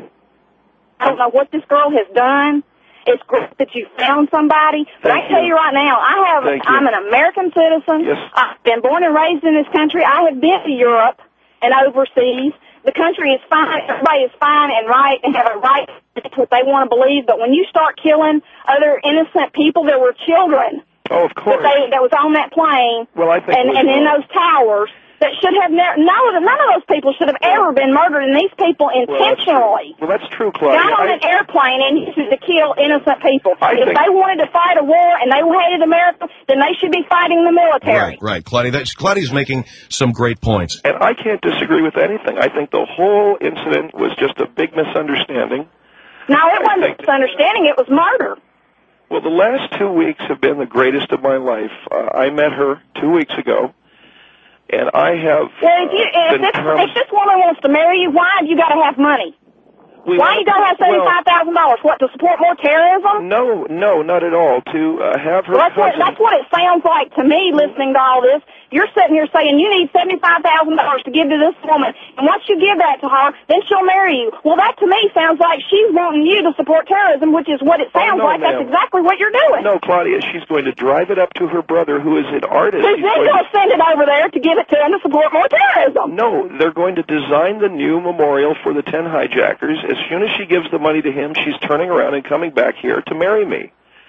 I don't know what this girl has done. It's great that you found somebody, but I tell you right now, I'm an American citizen. Yes. I've been born and raised in this country. I have been to Europe and overseas. The country is fine. Everybody is fine and right and have a right to what they want to believe. But when you start killing other innocent people, there were children. Oh, of course. That was on that plane. Well, I think and in those towers. That should have none of those people should have ever been murdered, and these people intentionally. Well, that's true, Claudia. Got on an airplane and used to kill innocent people. If think they wanted to fight a war and they hated America, then they should be fighting the military. Right, Claudia. Claudia's making some great points. And I can't disagree with anything. I think the whole incident was just a big misunderstanding. No, it wasn't a misunderstanding. It was murder. Well, the last 2 weeks have been the greatest of my life. I met her 2 weeks ago. And I have. Well, if this woman wants to marry you, why have you got to have money? Why you got to have $75,000? What, to support more terrorism? No, not at all. To have her. Well, that's what it sounds like to me. Listening to all this, you're sitting here saying you need $75,000 to give to this woman, and once you give that to her, then she'll marry you. Well, that to me sounds like she's wanting you to support terrorism, which is what it sounds like. That's exactly what you're doing. No, Claudia, she's going to drive it up to her brother, who is an artist. She's then going to send it over there to give it to him to support more terrorism. No, they're going to design the new memorial for the 10 hijackers. As soon as she gives the money to him, she's turning around and coming back here to marry me.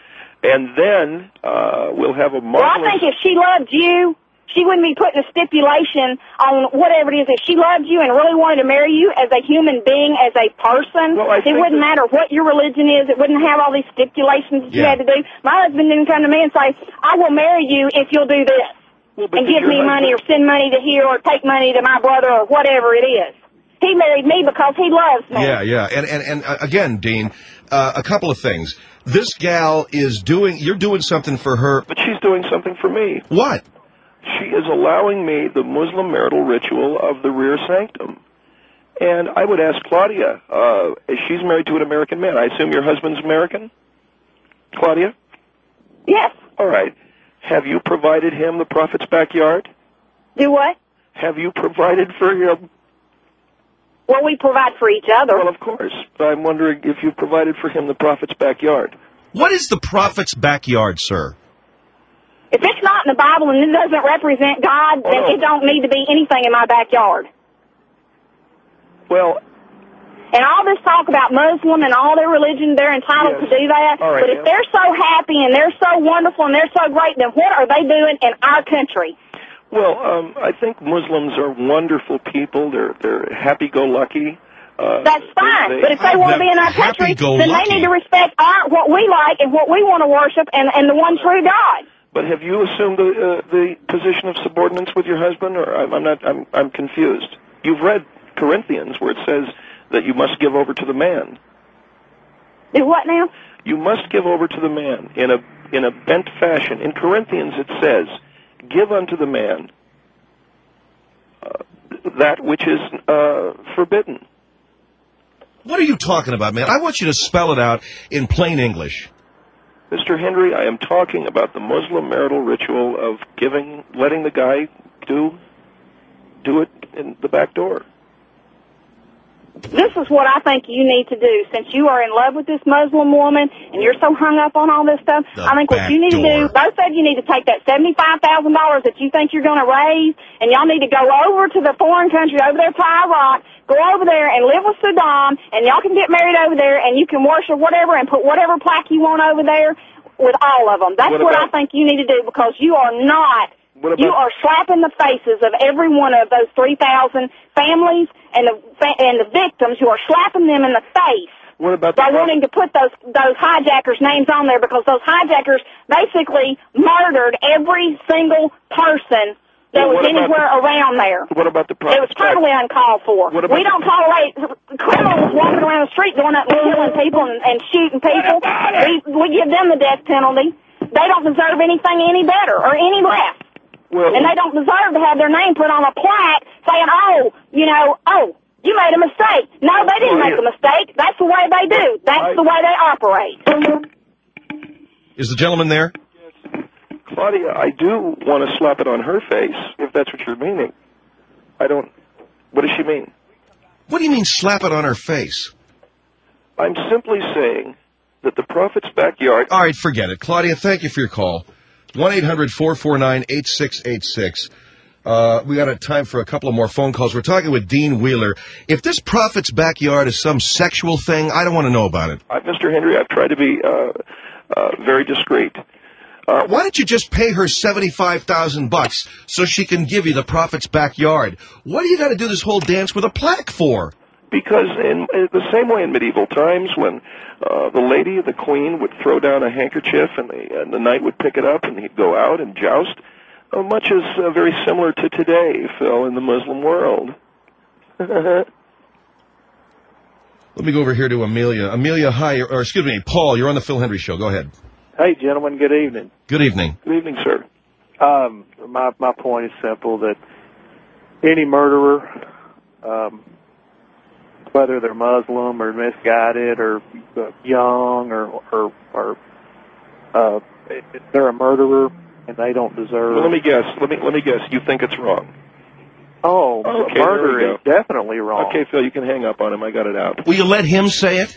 And then we'll have a marvelous... Well, I think if she loved you, she wouldn't be putting a stipulation on whatever it is. If she loved you and really wanted to marry you as a human being, as a person, it wouldn't matter what your religion is. It wouldn't have all these stipulations that you had to do. My husband didn't come to me and say, I will marry you if you'll do this. And give me money or send money to here or take money to my brother or whatever it is. He married me because he loves me. Yeah. And again, Dean, a couple of things. This gal you're doing something for her. But she's doing something for me. What? She is allowing me the Muslim marital ritual of the rear sanctum. And I would ask Claudia, she's married to an American man. I assume your husband's American? Claudia? Yes. All right. Have you provided him the prophet's backyard? Do what? Have you provided for him? Well, we provide for each other. Well, of course. I'm wondering if you provided for him the prophet's backyard. What is the prophet's backyard, sir? If it's not in the Bible and it doesn't represent God, then it don't need to be anything in my backyard. Well... And all this talk about Muslim and all their religion, they're entitled to do that. All right, but if they're so happy and they're so wonderful and they're so great, then what are they doing in our country? Well, I think Muslims are wonderful people. They're happy-go-lucky. That's fine. But if they want to be in our country, then they need to respect what we like and what we want to worship and the one true God. But have you assumed the position of subordinates with your husband, or I'm confused? You've read Corinthians where it says that you must give over to the man. Do what now? You must give over to the man in a bent fashion. In Corinthians it says, give unto the man that which is forbidden. What are you talking about, man? I want you to spell it out in plain English. Mr. Henry, I am talking about the Muslim marital ritual of letting the guy do it in the back door. This is what I think you need to do. Since you are in love with this Muslim woman and you're so hung up on all this stuff, I think what you need to do, both of you need to take that $75,000 that you think you're going to raise, and y'all need to go over to the foreign country, over there to Iraq, go over there and live with Saddam, and y'all can get married over there, and you can worship whatever and put whatever plaque you want over there with all of them. That's what I think you need to do, because you are not... You are slapping the faces of every one of those 3,000 families and the victims. You are slapping them in the face by wanting to put those hijackers' names on there, because those hijackers basically murdered every single person that was anywhere around there. What about the It was totally uncalled for. We don't tolerate criminals walking around the street going up and killing people and shooting people. We give them the death penalty. They don't deserve anything any better or any less. And they don't deserve to have their name put on a plaque saying, you made a mistake. No, they didn't make a mistake. That's the way they do. That's the way they operate. Is the gentleman there? Yes. Claudia, I do want to slap it on her face, if that's what you're meaning. What does she mean? What do you mean, slap it on her face? I'm simply saying that the prophet's backyard... All right, forget it. Claudia, thank you for your call. 1-800-449-8686. We got time for a couple of more phone calls. We're talking with Dean Wheeler. If this prophet's backyard is some sexual thing, I don't want to know about it. Mr. Henry, I've tried to be very discreet. Why don't you just pay her $75,000 so she can give you the prophet's backyard? What do you got to do this whole dance with a plaque for? Because in the same way in medieval times, when the lady, the queen, would throw down a handkerchief and the knight would pick it up and he'd go out and joust, much is very similar to today, Phil, in the Muslim world. Let me go over here to Amelia. Amelia, hi, or excuse me, Paul, you're on the Phil Hendry Show. Go ahead. Hey, gentlemen, good evening. Good evening. Good evening, sir. My point is simple, that any murderer, whether they're Muslim or misguided or young or they're a murderer and they don't deserve... Well, let me guess. Let me guess. You think it's wrong? Oh, okay, murder is definitely wrong. Okay, Phil, you can hang up on him. I got it out. Will you let him say it?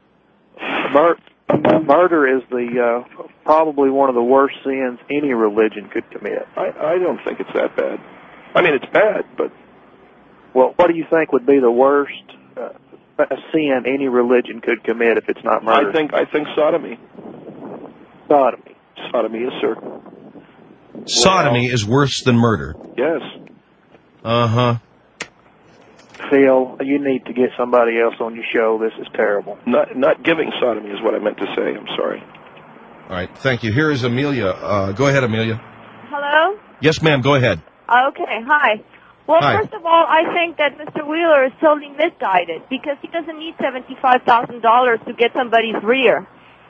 Murder is probably one of the worst sins any religion could commit. I don't think it's that bad. I mean, it's bad, but... Well, what do you think would be the worst sin any religion could commit if it's not murder? I think sodomy. Sodomy. Sodomy, yes, sir. Sodomy is worse than murder. Yes. Uh-huh. Phil, you need to get somebody else on your show. This is terrible. Not giving sodomy is what I meant to say. I'm sorry. All right, thank you. Here is Amelia. Go ahead, Amelia. Hello? Yes, ma'am, go ahead. Okay, hi. Well, Hi. first of all, I think that Mr. Wheeler is totally misguided because he doesn't need $75,000 to get somebody's rear.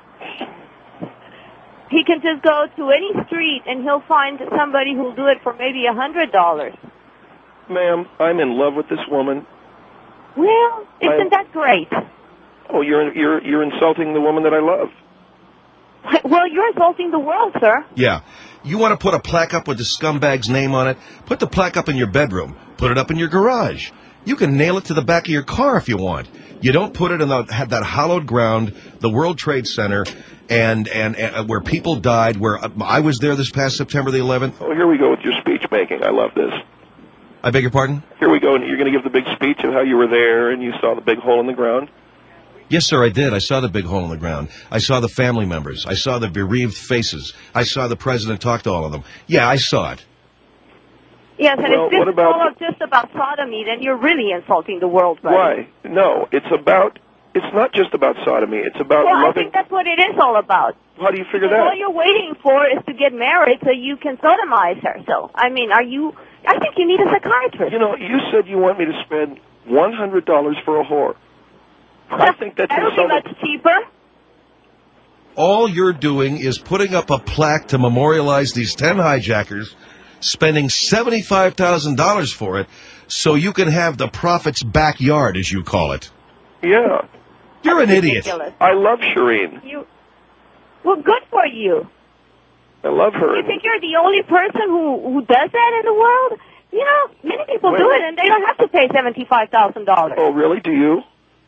He can just go to any street and he'll find somebody who'll do it for maybe $100. Ma'am, I'm in love with this woman. Well, isn't that great? Oh, you're insulting the woman that I love. Well, you're insulting the world, sir. Yeah. You want to put a plaque up with the scumbag's name on it? Put the plaque up in your bedroom. Put it up in your garage. You can nail it to the back of your car if you want. You don't put it in that hallowed ground, the World Trade Center, and where people died, where I was there this past September the 11th. Oh, here we go with your speech making. I love this. I beg your pardon? Here we go, and you're going to give the big speech of how you were there and you saw the big hole in the ground? Yes, sir, I did. I saw the big hole in the ground. I saw the family members. I saw the bereaved faces. I saw the president talk to all of them. Yeah, I saw it. Yes, and if this is all just about sodomy, then you're really insulting the world, buddy. Why? No, it's not just about sodomy. It's about well, loving. I think that's what it is all about. How do you figure because that? All you're waiting for is to get married so you can sodomize her. So, I mean, I think you need a psychiatrist. You know, you said you want me to spend $100 for a whore. I think that's That'll be much cheaper. All you're doing is putting up a plaque to memorialize these 10 hijackers, spending $75,000 for it, so you can have the prophet's backyard, as you call it. Yeah. You're an idiot. Ridiculous. I love Shireen. Well, good for you. I love her. You think you're the only person who does that in the world? You know, many people do it, and they don't have to pay $75,000. Oh, really? Do you?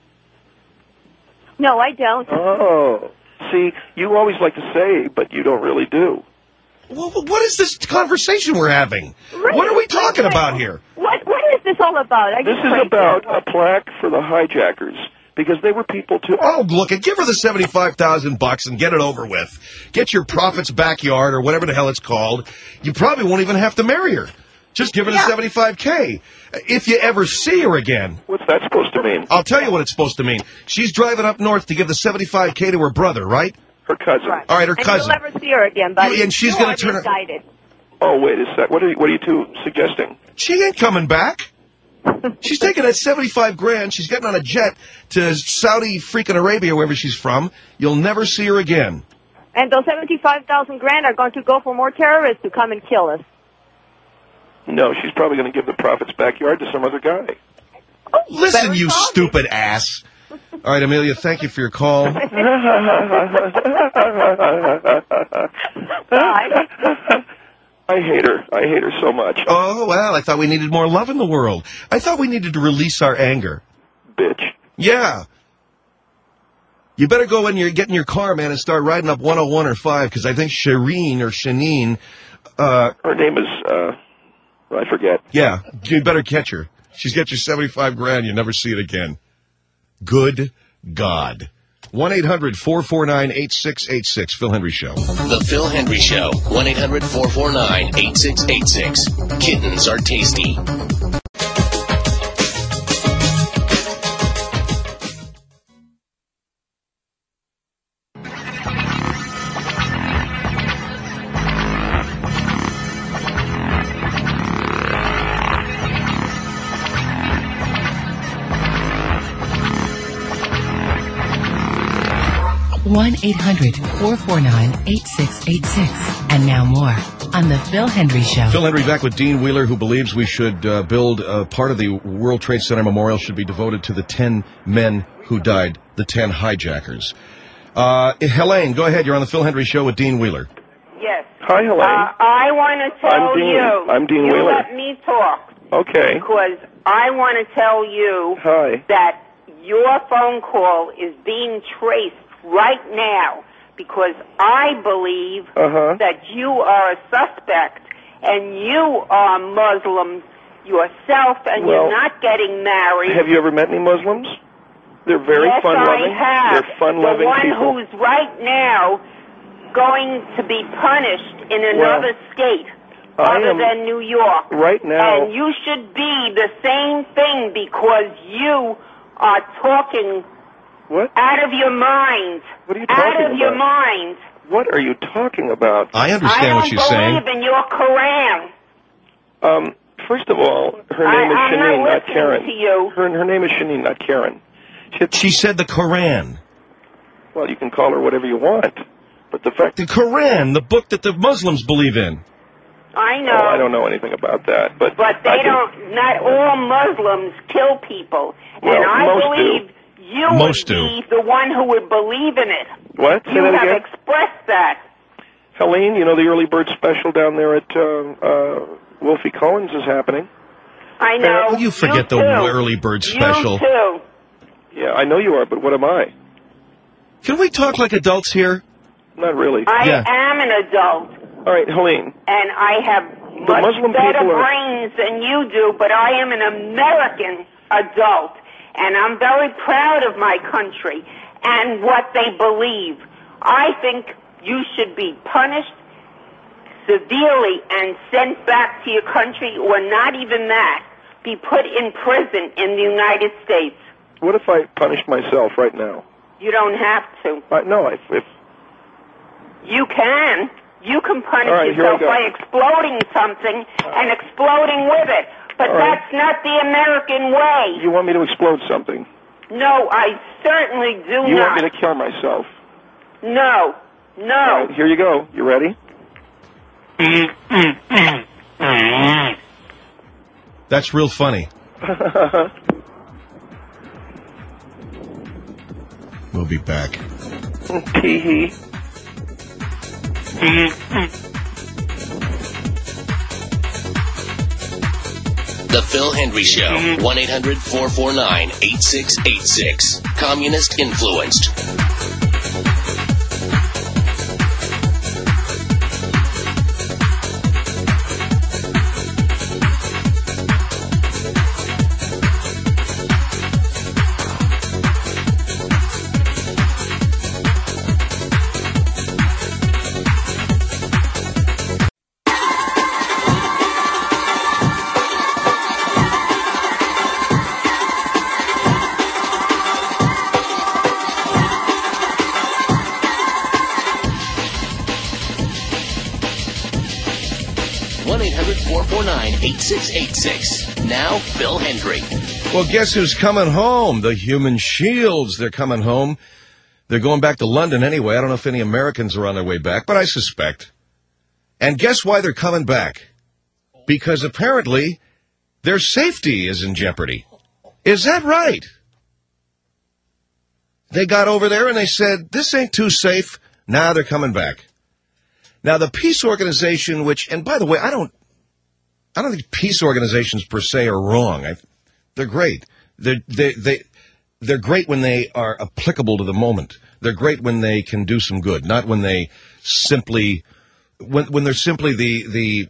No, I don't. Oh. See, you always like to say, but you don't really do. Well, what is this conversation we're having? Right. What are we talking about here? What is this all about? This is about a plaque for the hijackers, because they were people too. Oh, look, give her the $75,000 and get it over with. Get your prophet's backyard or whatever the hell it's called. You probably won't even have to marry her. Just give her the $75K. If you ever see her again. What's that supposed to mean? I'll tell you what it's supposed to mean. She's driving up north to give the $75K to her brother, right? Her cousin. Right. All right, her cousin. And you'll never see her again, buddy. And she's going to turn her... Oh, wait a sec. What are you two suggesting? She ain't coming back. She's taking that $75,000. She's getting on a jet to Saudi freaking Arabia, wherever she's from. You'll never see her again. And those $75,000 are going to go for more terrorists to come and kill us. No, she's probably going to give the prophet's backyard to some other guy. Oh, listen, you stupid ass. All right, Amelia, thank you for your call. I hate her. I hate her so much. Oh, well, I thought we needed more love in the world. I thought we needed to release our anger. Bitch. Yeah. You better go get in your car, man, and start riding up 101 or 5, because I think Shanine... her name is, I forget. Yeah, you better catch her. She's got your $75,000. You never see it again. Good God. 1-800-449-8686. Phil Hendry Show. The Phil Hendry Show. 1-800-449-8686. Kittens are tasty. one 1-800-449-8686. And now more on The Phil Hendry Show. Phil Hendry back with Dean Wheeler, who believes we should build part of the World Trade Center Memorial should be devoted to the 10 men who died, the 10 hijackers. Helene, go ahead. You're on The Phil Hendry Show with Dean Wheeler. Yes. Hi, Helene. I want to tell you. I'm Dean you Wheeler. let me talk. Okay. Because I want to tell you Hi. that your phone call is being traced right now because I believe that you are a suspect and you are Muslim yourself and you're not getting married. Have you ever met any Muslims? They're very fun-loving. Yes, I have. They're fun-loving people. The people. one who's right now going to be punished in another state other than New York. Right now. And you should be the same thing because you are talking out of your mind. What are you talking about? Out of your mind. What are you talking about? I understand what she's saying. I don't believe in your Quran. First of all, her name is Shanine, not Karen. To you. Her name is Shanine, not Karen. She said the Koran. Well, you can call her whatever you want, but the fact... The Koran, the book that the Muslims believe in. I know. Oh, I don't know anything about that, but they don't. Not all Muslims kill people, well, and I most believe do. you Most would do. be the one who would believe in it. What? Say You that have again? expressed that. Helene, you know the early bird special down there at Wolfie Cohen's is happening. I know. Oh, you forget the early bird special. You too. Yeah, I know you are, but what am I? Can we talk like adults here? Not really. I am an adult. All right, Helene. And I have much Muslim better people are- brains than you do, but I am an American adult, and I'm very proud of my country and what they believe. I think you should be punished severely and sent back to your country, or not even that, be put in prison in the United States. What if I punished myself right now? You don't have to. No, if You can. You can punish All right, here I yourself go. by exploding something and exploding with it. But All right. that's not the American way. you want me to explode something, No, I certainly do you not. want me to kill myself. No. All right, here you go. You ready? That's real funny. We'll be back. Tee-hee. The Phil Hendry Show, 1-800-449-8686. Communist influenced. Now, Phil Hendry. Well, guess who's coming home? The Human Shields. They're coming home. They're going back to London anyway. I don't know if any Americans are on their way back, but I suspect. And guess why they're coming back? Because apparently their safety is in jeopardy. Is that right? They got over there and they said, this ain't too safe. Now they're coming back. Now, the peace organization, which, and by the way, I don't think peace organizations per se are wrong. They're great. They're great when they are applicable to the moment. They're great when they can do some good, not when they simply, when they're simply the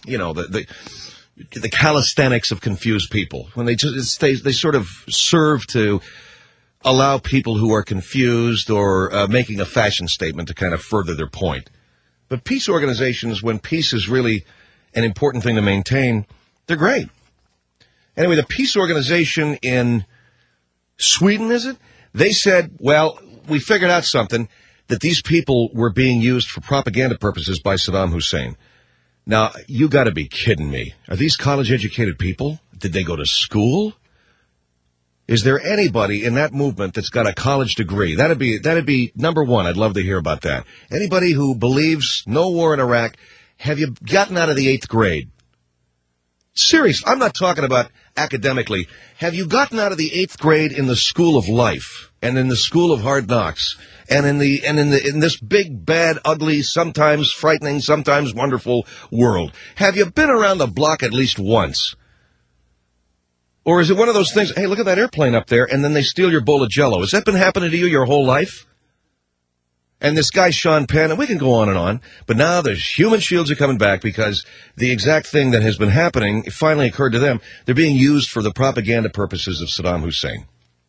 calisthenics of confused people. When they sort of serve to allow people who are confused or making a fashion statement to kind of further their point. But peace organizations, when peace is really an important thing to maintain, they're great. Anyway, the peace organization in Sweden, is it? They said, well, we figured out something, that these people were being used for propaganda purposes by Saddam Hussein. Now, you got to be kidding me. Are these college-educated people? Did they go to school? Is there anybody in that movement that's got a college degree? That'd be number one. I'd love to hear about that. Anybody who believes no war in Iraq, have you gotten out of the 8th grade? Seriously, I'm not talking about academically. Have you gotten out of the 8th grade in the school of life and in the school of hard knocks and in this big, bad, ugly, sometimes frightening, sometimes wonderful world? Have you been around the block at least once? Or is it one of those things, hey, look at that airplane up there, and then they steal your bowl of Jell-O? Has that been happening to you your whole life? And this guy, Sean Penn, and we can go on, but now the Human Shields are coming back because the exact thing that has been happening, it finally occurred to them, they're being used for the propaganda purposes of Saddam Hussein.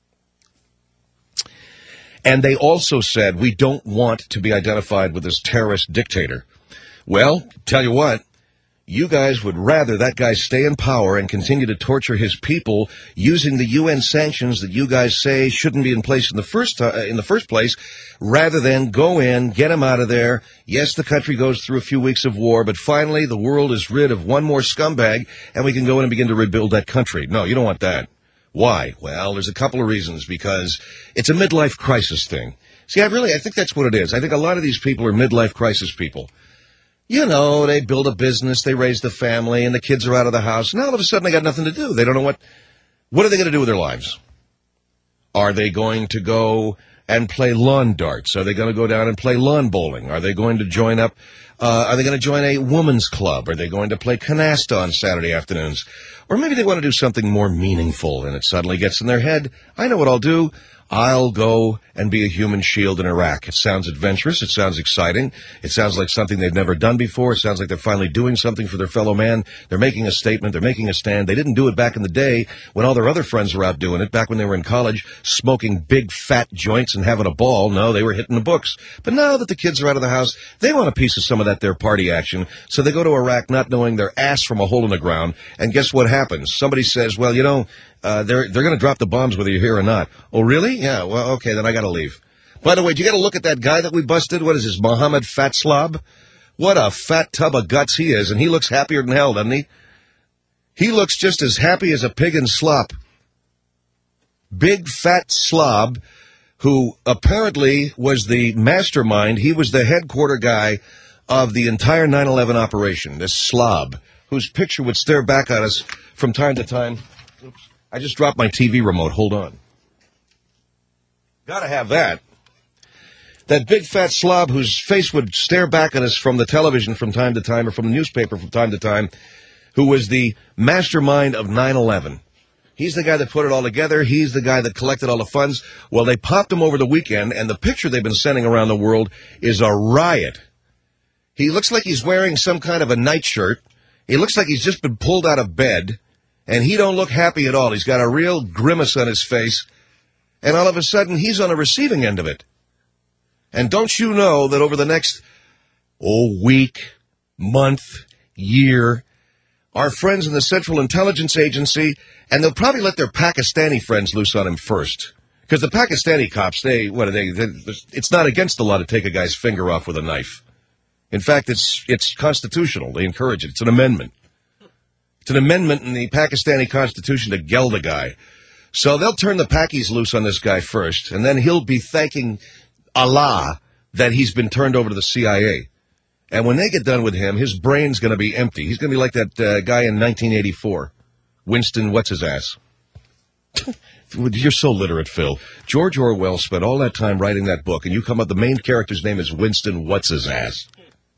And they also said, we don't want to be identified with this terrorist dictator. Well, tell you what, You guys would rather that guy stay in power and continue to torture his people using the UN sanctions that you guys say shouldn't be in place in the first place, rather than go in, get him out of there. Yes, the country goes through a few weeks of war, but finally the world is rid of one more scumbag, and we can go in and begin to rebuild that country. No, you don't want that. Why? Well, there's a couple of reasons. Because it's a midlife crisis thing. See, I think that's what it is. I think a lot of these people are midlife crisis people. You know, they build a business, they raise the family, and the kids are out of the house. Now all of a sudden they got nothing to do. They don't know what are they going to do with their lives? Are they going to go and play lawn darts? Are they going to go down and play lawn bowling? Are they going to join up? Are they going to join a women's club? Are they going to play canasta on Saturday afternoons? Or maybe they want to do something more meaningful, and it suddenly gets in their head, I know what I'll do. I'll go and be a human shield in Iraq. It sounds adventurous. It sounds exciting. It sounds like something they've never done before. It sounds like they're finally doing something for their fellow man. They're making a statement. They're making a stand. They didn't do it back in the day when all their other friends were out doing it, back when they were in college, smoking big fat joints and having a ball. No, they were hitting the books. But now that the kids are out of the house, they want a piece of some of that their party action. So they go to Iraq not knowing their ass from a hole in the ground. And guess what happens? Somebody says, well, you know, they're going to drop the bombs whether you're here or not. Oh, really? Yeah, well, okay, then I got to leave. By the way, you got to look at that guy that we busted. What is this, Mohammed Fatslob? What a fat tub of guts he is, and he looks happier than hell, doesn't he? He looks just as happy as a pig in slop. Big fat slob, who apparently was the mastermind. He was the headquarter guy of the entire 9/11 operation, this slob, whose picture would stare back at us from time to time. Oops. I just dropped my TV remote. Hold on. Gotta have that. That big fat slob whose face would stare back at us from the television from time to time or from the newspaper from time to time, who was the mastermind of 9/11. He's the guy that put it all together. He's the guy that collected all the funds. Well, they popped him over the weekend, and the picture they've been sending around the world is a riot. He looks like he's wearing some kind of a nightshirt. He looks like he's just been pulled out of bed, and he don't look happy at all. He's got a real grimace on his face, and all of a sudden, he's on the receiving end of it. And don't you know that over the next, week, month, year, our friends in the Central Intelligence Agency, and they'll probably let their Pakistani friends loose on him first. Because the Pakistani cops, it's not against the law to take a guy's finger off with a knife. In fact, it's constitutional. They encourage it. It's an amendment. It's an amendment in the Pakistani Constitution to geld a guy. So they'll turn the Pakis loose on this guy first, and then he'll be thanking Allah that he's been turned over to the CIA. And when they get done with him, his brain's going to be empty. He's going to be like that guy in 1984, Winston what's-his-ass. You're so literate, Phil. George Orwell spent all that time writing that book, and you come up, the main character's name is Winston what's-his-ass.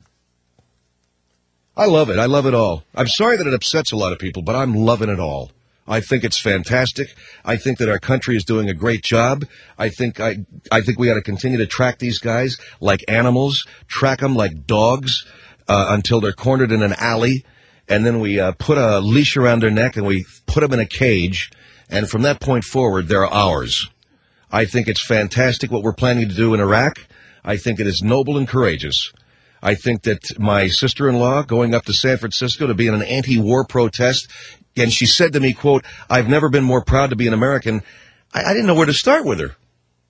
I love it. I love it all. I'm sorry that it upsets a lot of people, but I'm loving it all. I think it's fantastic. I think that our country is doing a great job. I think we ought to continue to track these guys like animals, track them like dogs until they're cornered in an alley, and then we put a leash around their neck and we put them in a cage, and from that point forward, they're ours. I think it's fantastic what we're planning to do in Iraq. I think it is noble and courageous. I think that my sister-in-law going up to San Francisco to be in an anti-war protest, and she said to me, quote, I've never been more proud to be an American. I didn't know where to start with her.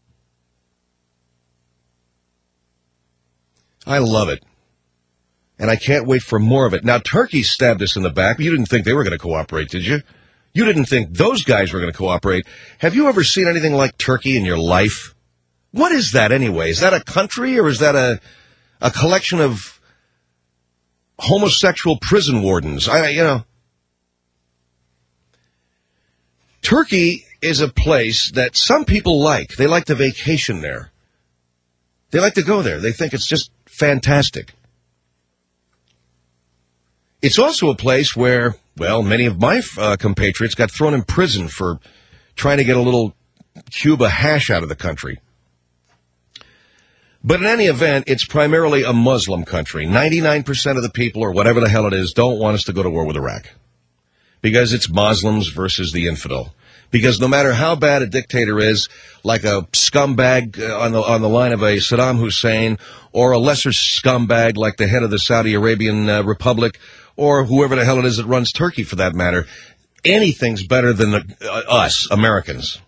I love it. And I can't wait for more of it. Now, Turkey stabbed us in the back. You didn't think they were going to cooperate, did you? You didn't think those guys were going to cooperate. Have you ever seen anything like Turkey in your life? What is that anyway? Is that a country or is that a collection of homosexual prison wardens? Turkey is a place that some people like. They like to vacation there. They like to go there. They think it's just fantastic. It's also a place where, well, many of my compatriots got thrown in prison for trying to get a little Cuba hash out of the country. But in any event, it's primarily a Muslim country. 99% of the people, or whatever the hell it is, don't want us to go to war with Iraq. Because it's Muslims versus the infidel. Because no matter how bad a dictator is, like a scumbag on the line of a Saddam Hussein, or a lesser scumbag like the head of the Saudi Arabian Republic, or whoever the hell it is that runs Turkey for that matter. Anything's better than us, Americans.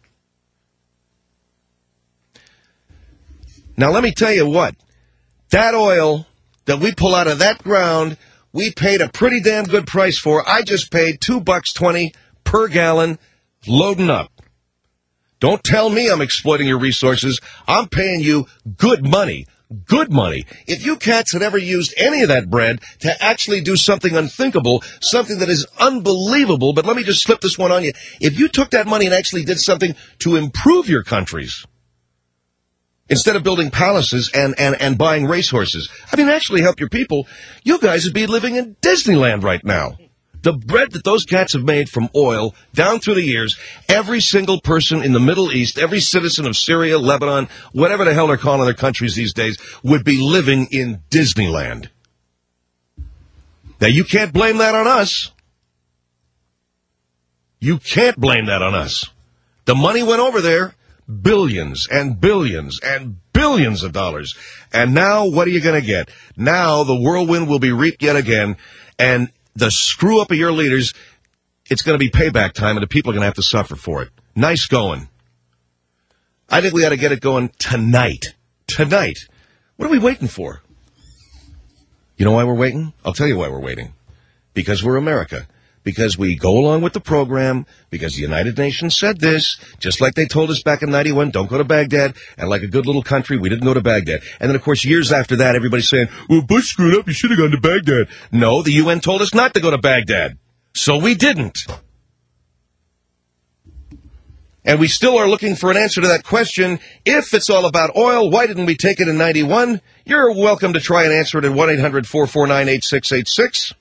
Now, let me tell you what. That oil that we pull out of that ground, we paid a pretty damn good price for. I just paid $2.20 per gallon loading up. Don't tell me I'm exploiting your resources. I'm paying you good money. Good money. If you cats had ever used any of that bread to actually do something unthinkable, something that is unbelievable, but let me just slip this one on you. If you took that money and actually did something to improve your countries, instead of building palaces and buying racehorses, I mean, actually help your people, you guys would be living in Disneyland right now. The bread that those cats have made from oil down through the years, every single person in the Middle East, every citizen of Syria, Lebanon, whatever the hell they're calling their countries these days, would be living in Disneyland. Now, you can't blame that on us. You can't blame that on us. The money went over there, billions and billions and billions of dollars. And now, what are you going to get? Now, the whirlwind will be reaped yet again, and the screw-up of your leaders, it's going to be payback time, and the people are going to have to suffer for it. Nice going. I think we ought to get it going tonight. Tonight. What are we waiting for? You know why we're waiting? I'll tell you why we're waiting. Because we're America. Because we go along with the program, because the United Nations said this, just like they told us back in 91, don't go to Baghdad, and like a good little country, we didn't go to Baghdad. And then, of course, years after that, everybody's saying, well, Bush screwed up, you should have gone to Baghdad. No, the UN told us not to go to Baghdad. So we didn't. And we still are looking for an answer to that question. If it's all about oil, why didn't we take it in 91? You're welcome to try and answer it at 1-800-449-8686.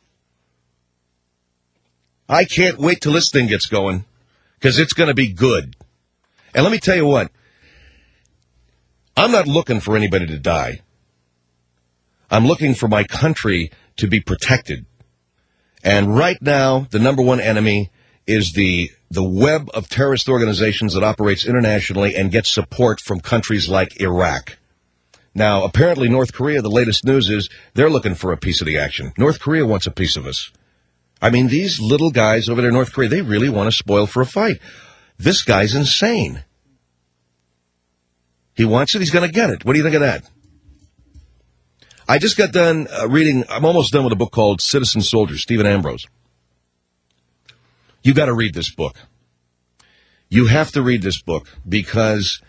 I can't wait till this thing gets going, because it's going to be good. And let me tell you what, I'm not looking for anybody to die. I'm looking for my country to be protected. And right now, the number one enemy is the web of terrorist organizations that operates internationally and gets support from countries like Iraq. Now, apparently North Korea, the latest news is they're looking for a piece of the action. North Korea wants a piece of us. I mean, these little guys over there in North Korea, they really want to spoil for a fight. This guy's insane. He wants it, he's going to get it. What do you think of that? I just got done reading, I'm almost done with a book called Citizen Soldier, Stephen Ambrose. You got to read this book. You have to read this book because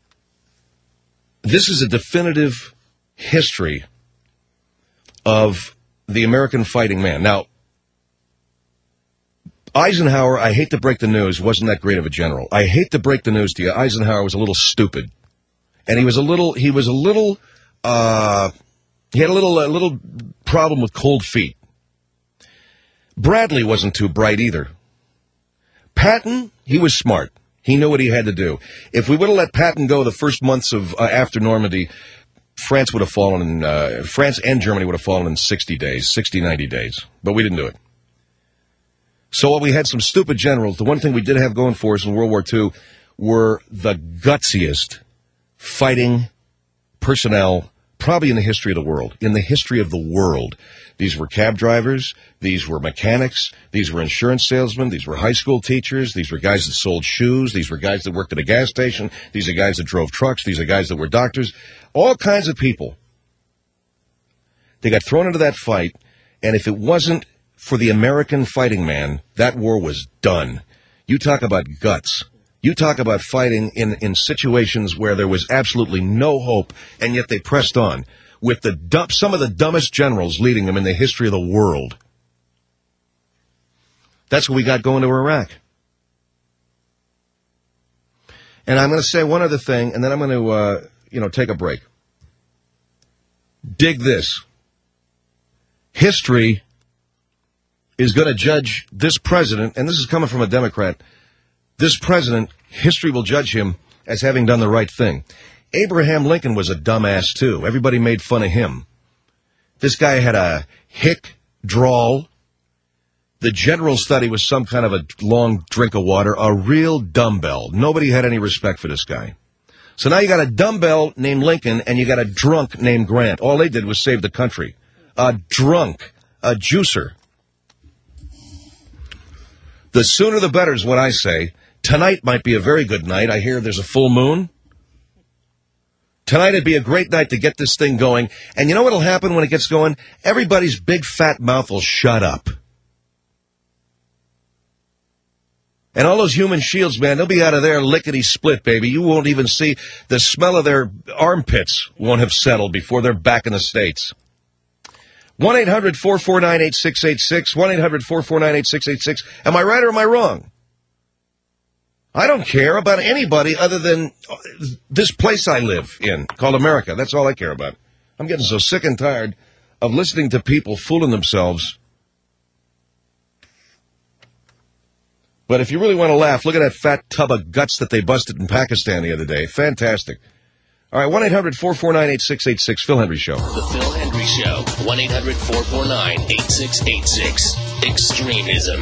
this is a definitive history of the American fighting man. Now, Eisenhower, I hate to break the news, wasn't that great of a general. I hate to break the news to you. Eisenhower was a little stupid. And he had a little problem with cold feet. Bradley wasn't too bright either. Patton, he was smart. He knew what he had to do. If we would have let Patton go the first months of after Normandy, France would have fallen in, France and Germany would have fallen in 60, 90 days. But we didn't do it. So while we had some stupid generals, the one thing we did have going for us in World War II were the gutsiest fighting personnel probably in the history of the world. In the history of the world. These were cab drivers. These were mechanics. These were insurance salesmen. These were high school teachers. These were guys that sold shoes. These were guys that worked at a gas station. These are guys that drove trucks. These are guys that were doctors. All kinds of people. They got thrown into that fight, and if it wasn't for the American fighting man, that war was done. You talk about guts. You talk about fighting in situations where there was absolutely no hope, and yet they pressed on with some of the dumbest generals leading them in the history of the world. That's what we got going to Iraq. And I'm going to say one other thing, and then I'm going to, take a break. Dig this. History is going to judge this president, and this is coming from a Democrat, this president, history will judge him as having done the right thing. Abraham Lincoln was a dumbass, too. Everybody made fun of him. This guy had a hick drawl. The generals thought he was some kind of a long drink of water, a real dumbbell. Nobody had any respect for this guy. So now you got a dumbbell named Lincoln, and you got a drunk named Grant. All they did was save the country. A drunk, a juicer. The sooner the better is what I say. Tonight might be a very good night. I hear there's a full moon. Tonight would be a great night to get this thing going. And you know what will happen when it gets going? Everybody's big fat mouth will shut up. And all those human shields, man, they'll be out of there lickety-split, baby. You won't even see the smell of their armpits won't have settled before they're back in the States. 1-800-449-8686, 1-800-449-8686. Am I right or am I wrong? I don't care about anybody other than this place I live in, called America. That's all I care about. I'm getting so sick and tired of listening to people fooling themselves. But if you really want to laugh, look at that fat tub of guts that they busted in Pakistan the other day. Fantastic. All right, 1-800-449-8686, Phil Hendry Show. The Phil Hendry Show, 1-800-449-8686. Extremism.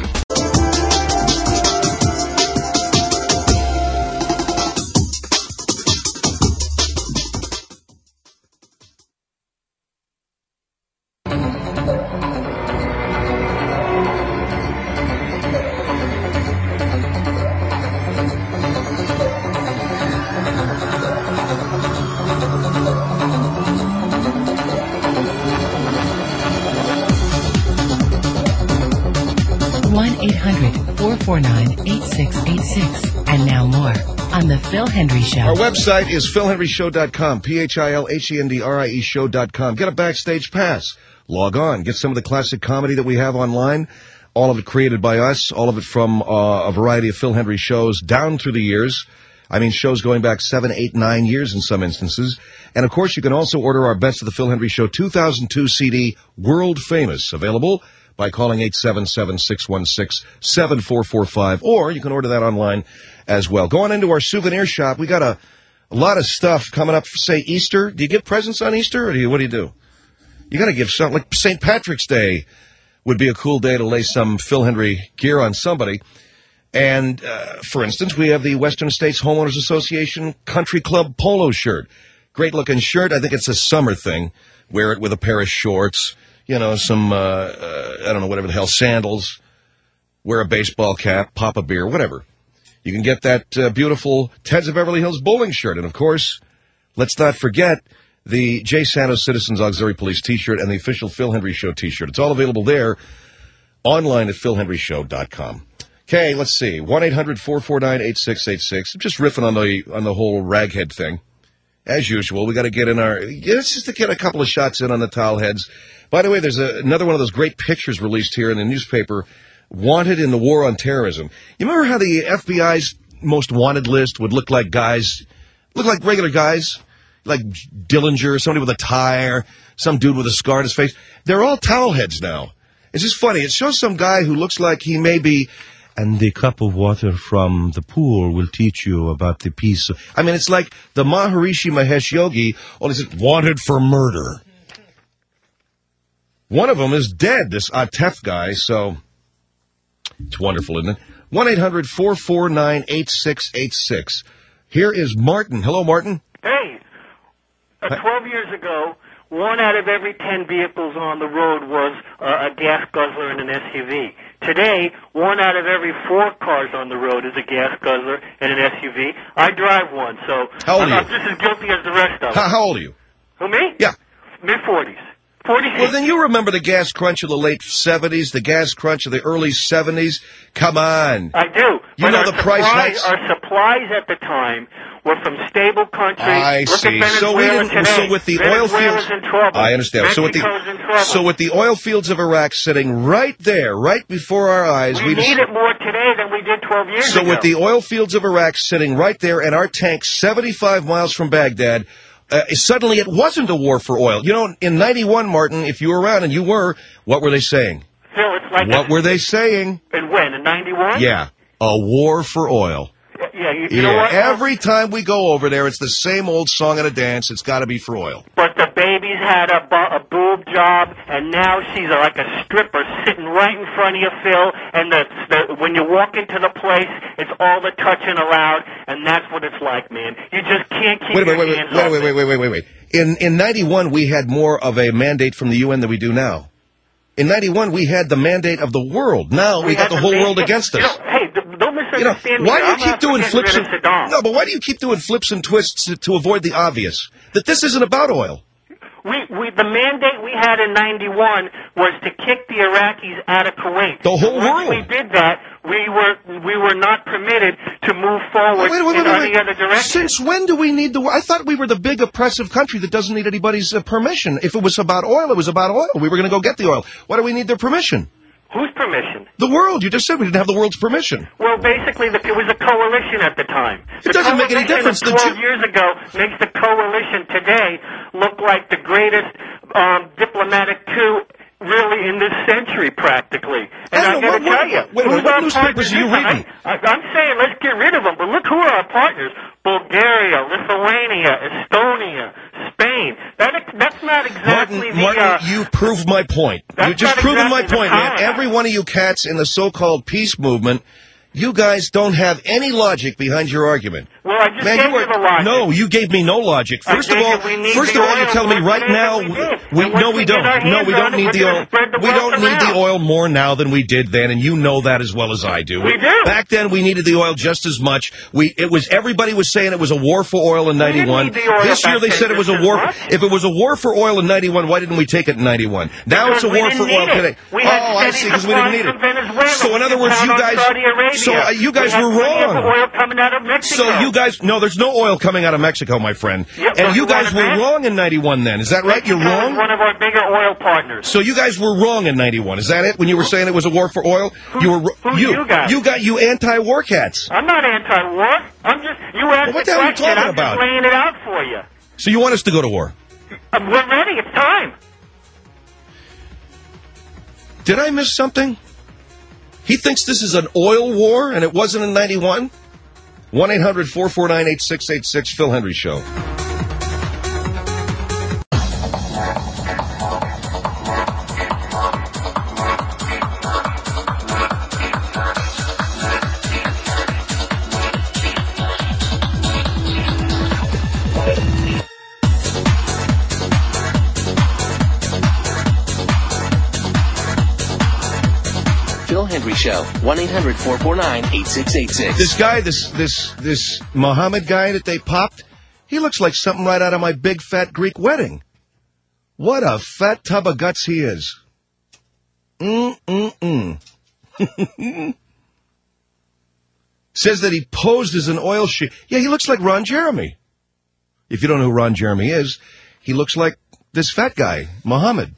And now more on The Phil Hendry Show. Our website is philhendryshow.com, PhilHendry show.com. Get a backstage pass. Log on. Get some of the classic comedy that we have online. All of it created by us. All of it from a variety of Phil Hendry shows down through the years. I mean, shows going back 7, 8, 9 years in some instances. And, of course, you can also order our Best of the Phil Hendry Show 2002 CD, World Famous, available by calling 877-616-7445, or you can order that online as well. Going into our souvenir shop, we got a lot of stuff coming up for, say, Easter. Do you give presents on Easter, or what do you do? You got to give something. Like St. Patrick's Day would be a cool day to lay some Phil Hendry gear on somebody. And, for instance, we have the Western States Homeowners Association Country Club polo shirt. Great-looking shirt. I think it's a summer thing. Wear it with a pair of shorts. You know, some, I don't know, whatever the hell, sandals, wear a baseball cap, pop a beer, whatever. You can get that beautiful Teds of Beverly Hills bowling shirt. And, of course, let's not forget the J. Santos Citizens Auxiliary Police T-shirt and the official Phil Hendry Show T-shirt. It's all available there, online at philhendryshow.com. Okay, let's see, 1-800-449-8686. I'm just riffing on the whole raghead thing. As usual, we got to get in our, let's just to get a couple of shots in on the towel heads. By the way, there's another one of those great pictures released here in the newspaper, Wanted in the War on Terrorism. You remember how the FBI's most wanted list would look like regular guys, like Dillinger, somebody with a tie, or some dude with a scar on his face? They're all towel heads now. It's just funny. It shows some guy who looks like he may be, and the cup of water from the pool will teach you about the peace. I mean, it's like the Maharishi Mahesh Yogi, only says, wanted for murder. One of them is dead, this Atef guy, so it's wonderful, isn't it? 1-800-449-8686. Here is Martin. Hello, Martin. Hey, 12 years ago, 1 out of every 10 vehicles on the road was a gas guzzler and an SUV. Today, 1 out of every 4 cars on the road is a gas guzzler and an SUV. I drive one, so I'm just as guilty as the rest of them. How old are you? Who, me? Yeah. Mid-40s. 46. Well, then you remember the gas crunch of the late 70s, the gas crunch of the early 70s? Come on. I do. You know the price hikes? Our supplies at the time were from stable countries. I see. So with the oil fields, in trouble. I understand. So with the oil fields of Iraq sitting right there, right before our eyes, we need it more today than we did 12 years ago. So with the oil fields of Iraq sitting right there, and our tanks 75 miles from Baghdad. Suddenly it wasn't a war for oil. You know, in 91, Martin, if you were around, and you were, what were they saying? Phil, it's like what were they saying? And when? In 91? Yeah, a war for oil. Yeah, you know what? Every time we go over there, it's the same old song and a dance. It's got to be for oil. But the baby's had a boob job, and now she's like a stripper sitting right in front of you, Phil. And when you walk into the place, it's all the touching allowed, and that's what it's like, man. You just can't keep your hands off it. Wait. In 91, we had more of a mandate from the UN than we do now. In 91, we had the mandate of the world. Now we got the whole world against us. Hey, don't misunderstand me. Why do you keep doing flips and no? But why do you keep doing flips and twists to avoid the obvious? That this isn't about oil. The mandate we had in 91 was to kick the Iraqis out of Kuwait. The whole world. Once we did that, we were not permitted to move forward in any other direction. Since when do we need the? I thought we were the big oppressive country that doesn't need anybody's permission. If it was about oil, it was about oil. We were going to go get the oil. Why do we need their permission? Whose permission? The world. You just said we didn't have the world's permission. Well, basically, it was a coalition at the time. It doesn't make any difference. 12 years ago makes the coalition today look like the greatest diplomatic coup really in this century, practically. And I got to tell you, what newspapers are you reading? I'm saying let's get rid of them, but look who are our partners. Bulgaria, Lithuania, Estonia, Spain. That's not exactly Martin, you proved my point. You just proven my point, man. Every one of you cats in the so-called peace movement, you guys don't have any logic behind your argument. Well, I just gave you the logic. No, you gave me no logic. First of all, you're telling me right now we don't. No, we don't need the oil. We don't need the oil more now than we did then, and you know that as well as I do. We do. Back then, we needed the oil just as much. Everybody was saying it was a war for oil in 91. This year they said it was a war. If it was a war for oil in 91, why didn't we take it in 91? Now it's a war for oil today. Oh, I see, because we didn't need it. So in other words, you guys were wrong. So you guys, no, there's no oil coming out of Mexico, my friend. And you guys were wrong in 91 then. Is that right? You're wrong? One of our bigger oil partners. So you guys were wrong in 91. Is that it? When you were saying it was a war for oil? You anti-war cats. I'm not anti-war. I'm just, you asked what the hell are you talking about? I'm just laying it out for you. So you want us to go to war? We're ready. It's time. Did I miss something? He thinks this is an oil war and it wasn't in 91? 1-800-449-8686, Phil Hendry Show. Show 1-800-449-8686. This guy, this Muhammad guy that they popped, he looks like something right out of my big fat Greek wedding. What a fat tub of guts he is. Says that he posed as an oil sheik. Yeah, he looks like Ron Jeremy. If you don't know who Ron Jeremy is, he looks like this fat guy, Muhammad.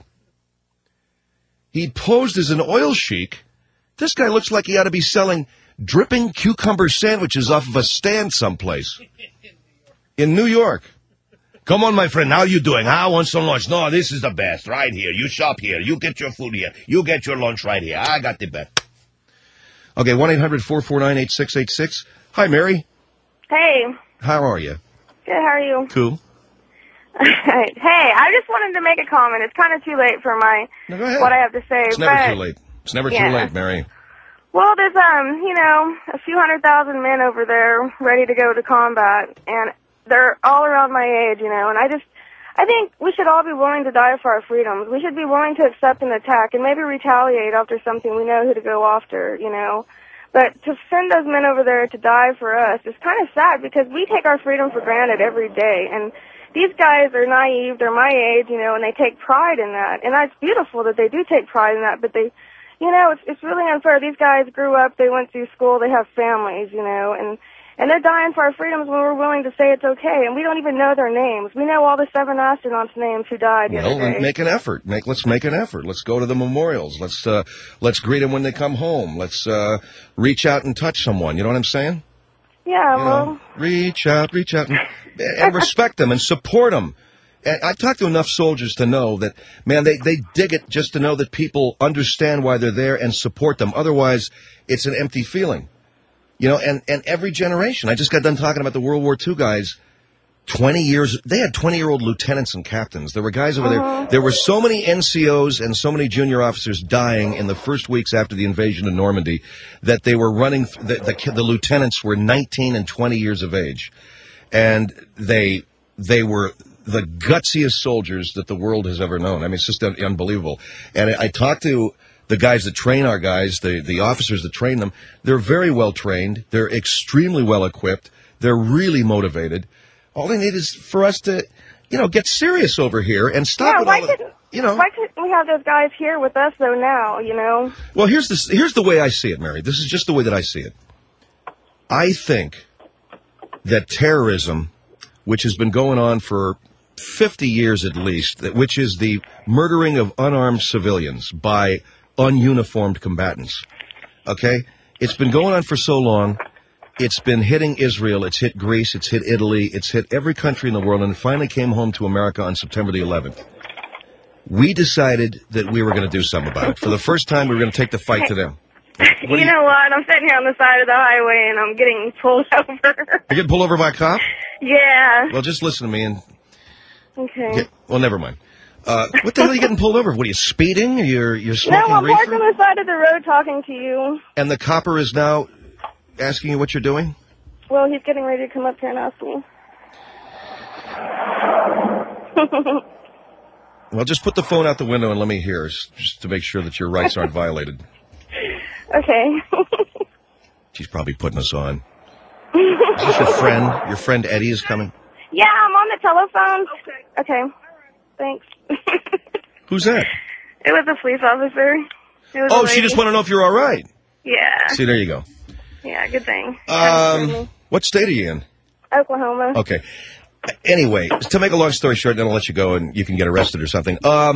He posed as an oil sheik. This guy looks like he ought to be selling dripping cucumber sandwiches off of a stand someplace. In New York. Come on, my friend, how you doing? I want some lunch. No, this is the best. Right here. You shop here. You get your food here. You get your lunch right here. I got the best. Okay, 1-800-449-8686. Hi, Mary. Hey. How are you? Good, how are you? Cool. Hey, I just wanted to make a comment. It's kind of too late for what I have to say. It's never too late. It's never too late, Mary. Well, there's, a few 100,000 men over there ready to go to combat, and they're all around my age, and I think we should all be willing to die for our freedoms. We should be willing to accept an attack and maybe retaliate after something we know who to go after, But to send those men over there to die for us is kind of sad because we take our freedom for granted every day, and these guys are naive, they're my age, and they take pride in that. And that's beautiful that they do take pride in that, but it's really unfair. These guys grew up, they went through school, they have families, and they're dying for our freedoms when we're willing to say it's okay. And we don't even know their names. We know all the 7 astronauts' names who died the other day. Well, make an effort. Let's make an effort. Let's go to the memorials. Let's greet them when they come home. Let's reach out and touch someone. You know what I'm saying? Yeah, reach out and respect them and support them. And I've talked to enough soldiers to know that, man, they dig it just to know that people understand why they're there and support them. Otherwise, it's an empty feeling. And every generation. I just got done talking about the World War II guys. 20 years, they had 20-year-old lieutenants and captains. There were guys over there. There were so many NCOs and so many junior officers dying in the first weeks after the invasion of Normandy that they were running, the lieutenants were 19 and 20 years of age. And they were the gutsiest soldiers that the world has ever known. I mean, it's just unbelievable. And I talked to the guys that train our guys, the officers that train them. They're very well trained. They're extremely well equipped. They're really motivated. All they need is for us to, get serious over here and stop. Why couldn't we have those guys here with us though now? Well, here's the way I see it, Mary. This is just the way that I see it. I think that terrorism, which has been going on for 50 years at least, which is the murdering of unarmed civilians by ununiformed combatants. Okay? It's been going on for so long. It's been hitting Israel. It's hit Greece. It's hit Italy. It's hit every country in the world, and it finally came home to America on September the 11th. We decided that we were going to do something about it. For the first time, we were going to take the fight to them. You know what? I'm sitting here on the side of the highway, and I'm getting pulled over. You're getting pulled over by a cop? Yeah. Well, just listen to me and... Okay. Well, never mind. What the hell are you getting pulled over? What, are you speeding? You're smoking No, I'm reefer? parked on the side of the road talking to you. And the copper is now asking you what you're doing? Well, he's getting ready to come up here and ask me. Well, just put the phone out the window and let me hear, just to make sure that your rights aren't violated. Okay. She's probably putting us on. Is this your friend? Your friend Eddie is coming? Yeah, I'm on the telephone. Okay. Thanks. Who's that? It was a police officer. It was Oh, she just want to know if you're all right. Yeah. See, there you go. Yeah, good thing. What state are you in? Oklahoma. Okay. Anyway, to make a long story short, then I'll let you go and you can get arrested or something.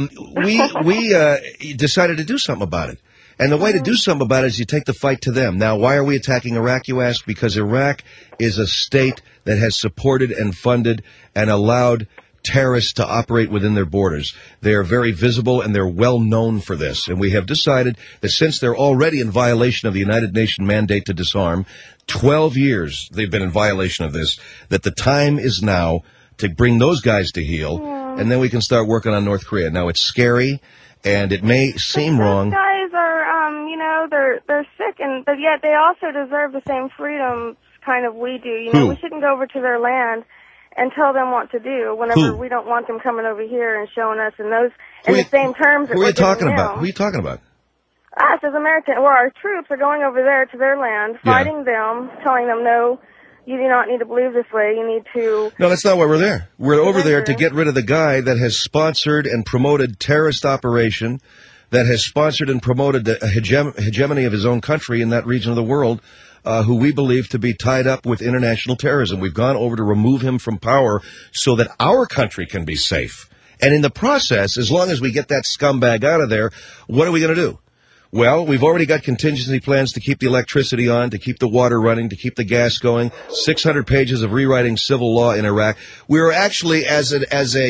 We decided to do something about it. And the way to do something about it is you take the fight to them. Now, why are we attacking Iraq, you ask? Because Iraq is a state that has supported and funded and allowed terrorists to operate within their borders. They are very visible and they're well known for this. And we have decided that since they're already in violation of the United Nations mandate to disarm, 12 years they've been in violation of this, that the time is now to bring those guys to heel, and then we can start working on North Korea. Now, it's scary, and it may seem wrong. Those guys are, they're sick, but yet they also deserve the same freedoms kind of we do. Who? We shouldn't go over to their land and tell them what to do whenever we don't want them coming over here and showing us in the same terms that Who are we're you talking giving about? them. Who are you talking about? Us as Americans, our troops are going over there to their land, fighting them, telling them, no, you do not need to believe this way. You need to... No, that's not why we're there. We're over there to get rid of the guy that has sponsored and promoted terrorist operation, that has sponsored and promoted the hegemony of his own country in that region of the world, who we believe to be tied up with international terrorism. We've gone over to remove him from power so that our country can be safe. And in the process, as long as we get that scumbag out of there, what are we going to do? Well, we've already got contingency plans to keep the electricity on, to keep the water running, to keep the gas going. 600 pages of rewriting civil law in Iraq. We are actually, as a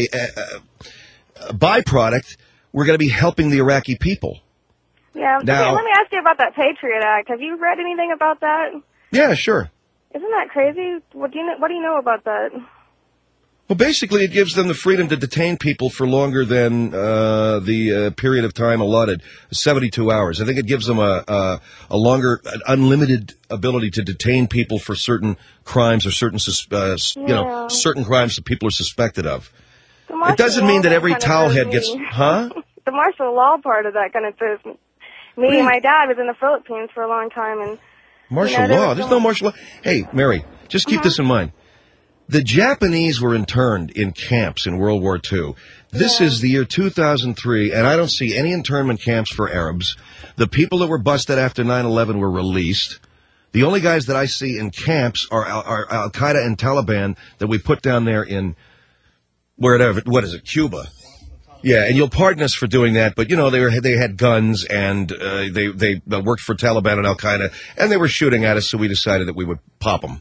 byproduct, we're going to be helping the Iraqi people. Yeah. Now, okay, let me ask you about that Patriot Act. Have you read anything about that? Yeah, sure. Isn't that crazy? What do you know about that? Well, basically, it gives them the freedom to detain people for longer than the period of time allotted, 72 hours. I think it gives them a longer, unlimited ability to detain people for certain crimes or certain, certain crimes that people are suspected of. It doesn't mean that every towelhead gets, huh? The martial law part of that kind of throws me. My dad was in the Philippines for a long time, and martial law. There's no martial law. Hey, Mary, just keep this in mind. The Japanese were interned in camps in World War II. This is the year 2003, and I don't see any internment camps for Arabs. The people that were busted after 9/11 were released. The only guys that I see in camps are Al-Qaeda and Taliban that we put down there in, Cuba. Yeah, and you'll pardon us for doing that, but, they had guns, and they worked for Taliban and Al-Qaeda, and they were shooting at us, so we decided that we would pop them.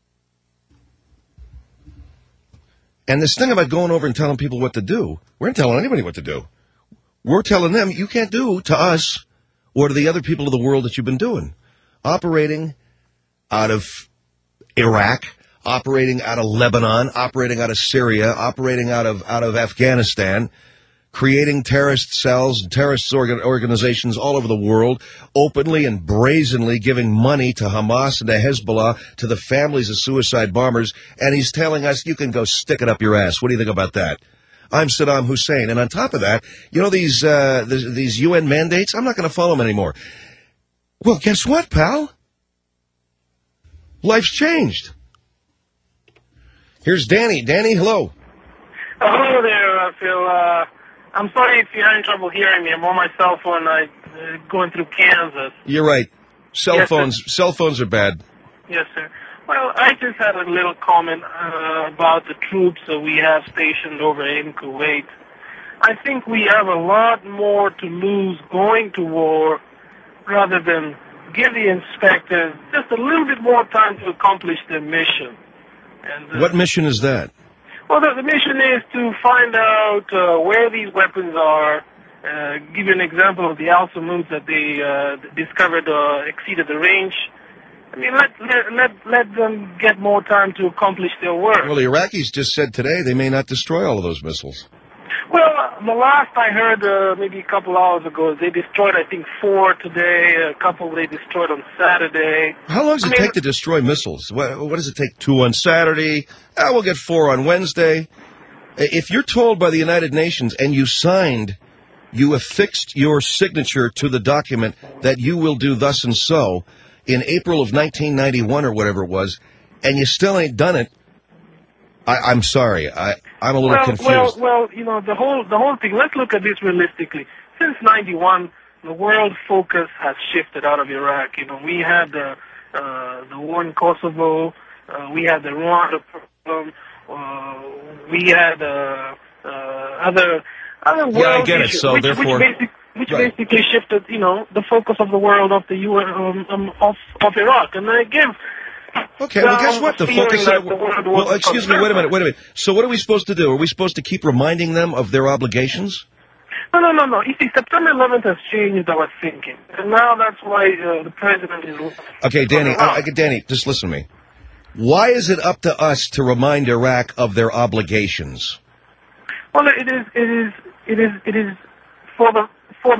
And this thing about going over and telling people what to do, we're not telling anybody what to do. We're telling them, you can't do to us or to the other people of the world that you've been doing. Operating out of Iraq, operating out of Lebanon, operating out of Syria, operating out of Afghanistan, creating terrorist cells and terrorist organizations all over the world, openly and brazenly giving money to Hamas and to Hezbollah, to the families of suicide bombers, and he's telling us, you can go stick it up your ass. What do you think about that? I'm Saddam Hussein. And on top of that, you know these UN mandates? I'm not going to follow them anymore. Well, guess what, pal? Life's changed. Here's Danny. Danny, hello. Hello there, Phil. I'm sorry if you're having trouble hearing me. I'm on my cell phone going through Kansas. You're right. Cell phones are bad. Yes, sir. Well, I just had a little comment about the troops that we have stationed over in Kuwait. I think we have a lot more to lose going to war rather than give the inspectors just a little bit more time to accomplish their mission. And, what mission is that? Well, the mission is to find out where these weapons are. Give you an example of the Al-Samud that they discovered exceeded the range. I mean, let them get more time to accomplish their work. Well, the Iraqis just said today they may not destroy all of those missiles. Well, the last I heard, maybe a couple hours ago, they destroyed, I think, 4 today, a couple they destroyed on Saturday. How long does it take to destroy missiles? What does it take? 2 on Saturday? We'll get 4 on Wednesday. If you're told by the United Nations and you signed, you affixed your signature to the document that you will do thus and so in April of 1991 or whatever it was, and you still ain't done it, I'm sorry. I'm a little confused. Well, you know, the whole thing, let's look at this realistically. Since 91, the world focus has shifted out of Iraq. You know, we had the war in Kosovo, we had the Rwanda problem, we had other world yeah, I get issues, it. So therefore, which basically shifted, you know, the focus of the world of the UN of Iraq, and I give. Okay, well, guess what? The focus of the world. Well, excuse me. Wait a minute. So, what are we supposed to do? Are we supposed to keep reminding them of their obligations? No. You see, September 11th has changed our thinking, and now that's why the president is. Okay, Danny. Danny, just listen to me. Why is it up to us to remind Iraq of their obligations? Well, it is for the.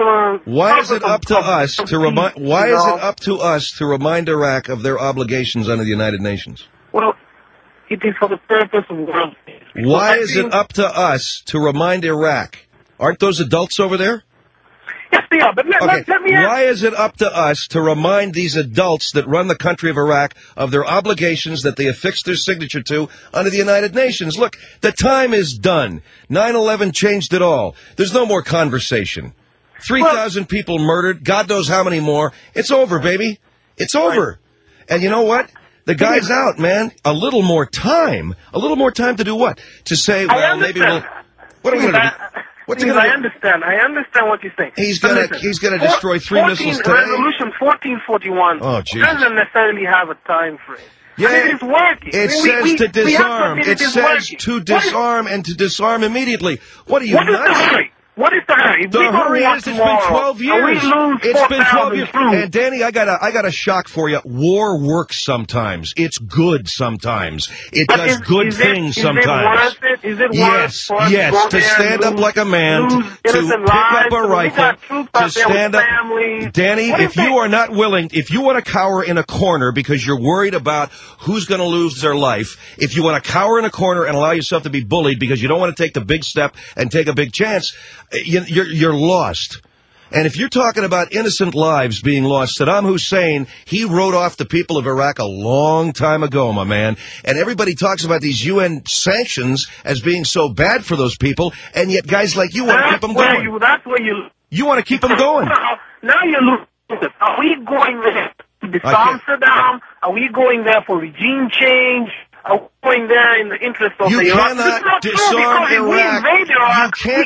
Why is it up to us to remind? Why is it up to us to remind Iraq of their obligations under the United Nations? Well, it is for the purpose of world peace. Why is it up to us to remind Iraq? Aren't those adults over there? Yes, they are. But let me ask. Why is it up to us to remind these adults that run the country of Iraq of their obligations that they affixed their signature to under the United Nations? Look, the time is done. 9/11 changed it all. There's no more conversation. 3,000 people murdered. God knows how many more. It's over, baby. It's over. And you know what? The guy's out, man. A little more time. A little more time to do what? To say, well, maybe we'll. What are we going to do? What's he going to do? I understand what you're saying. He's going to destroy 3 missiles today. Resolution 1441 doesn't necessarily have a time frame. Yeah, I mean, it's working. It says to disarm. It says to disarm and to disarm immediately. What are you nuts? What is the hurry? The hurry is it's been 12 years. It's been 12 years. And Danny, I got a shock for you. War works sometimes. It's good sometimes. It does good things sometimes. Is it worth it? Yes. To stand up like a man, to pick up a rifle, to stand up. Danny, if you are not willing, if you want to cower in a corner because you're worried about who's going to lose their life, if you want to cower in a corner and allow yourself to be bullied because you don't want to take the big step and take a big chance, you're lost. And if you're talking about innocent lives being lost, Saddam Hussein, he wrote off the people of Iraq a long time ago, my man. And everybody talks about these UN sanctions as being so bad for those people, and yet guys like you want to keep them going. That's where you want to keep them going. Now you're losing. Are we going there to disarm Saddam? Are we going there for regime change? Are we going there in the interest of the Iraq? You cannot disarm Iraq. You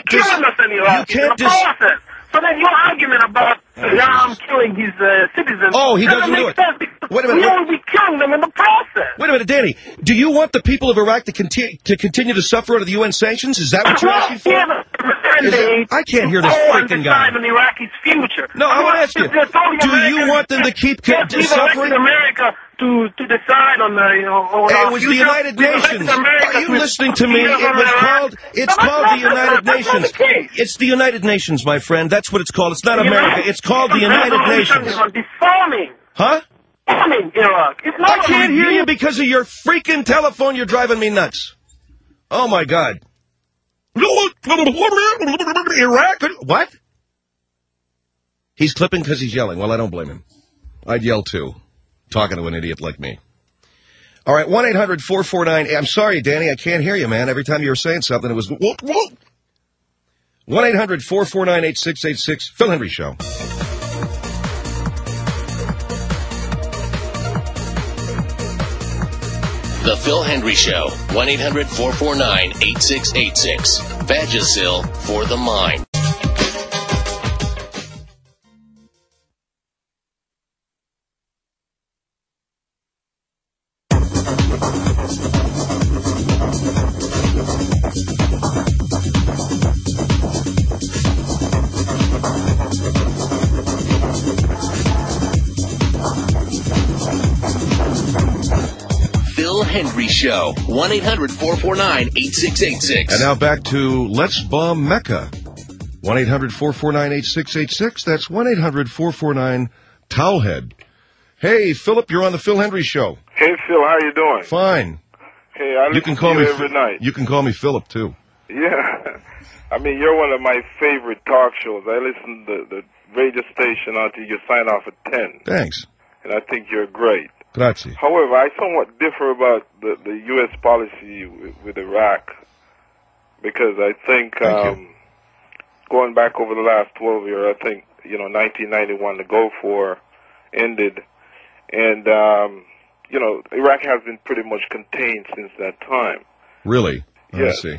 can't process. So then your argument about Saddam killing his citizens. Oh, he doesn't do it. Wait a minute. We will be killing them in the process. Wait a minute, Danny. Do you want the people of Iraq to continue to suffer under the UN sanctions? Is that what you're asking for? I can't hear this freaking guy. In Iraqi's future. No, I want to ask you. Do you want them to keep suffering? America decide on the, on It our was the future. United We elected Nations. America Are you to- listening to me? It's called the United Nations. It's the United Nations, my friend. That's what it's called. It's not America. It's called the United Nations. Disarming. Huh? Disarming Iraq. It's not I can't hear you because of your freaking telephone. You're driving me nuts. Oh, my God. Iraq? What? He's clipping because he's yelling. Well, I don't blame him. I'd yell, too, talking to an idiot like me. All right, 1-800-449. I'm sorry, Danny, I can't hear you, man. Every time you were saying something, it was... 1-800-449-8686. Phil Hendry Show. The Phil Hendry Show. 1-800-449-8686. Vagisil for the mind. Phil Hendry Show. 1-800-449-8686. And now back to Let's Bomb Mecca. 1-800-449-8686. That's 1-800-449-Towelhead. Hey, Philip, you're on the Phil Hendry Show. Hey, Phil, how you doing? Fine. Hey, I listen to you every night. You can call me Philip, too. Yeah. I mean, you're one of my favorite talk shows. I listen to the radio station until you sign off at 10. Thanks. And I think you're great. Grazie. However, I somewhat differ about the U.S. policy with Iraq because I think going back over the last 12 years, I think, 1991, the Gulf War ended, and, Iraq has been pretty much contained since that time. Really? Yes. I see.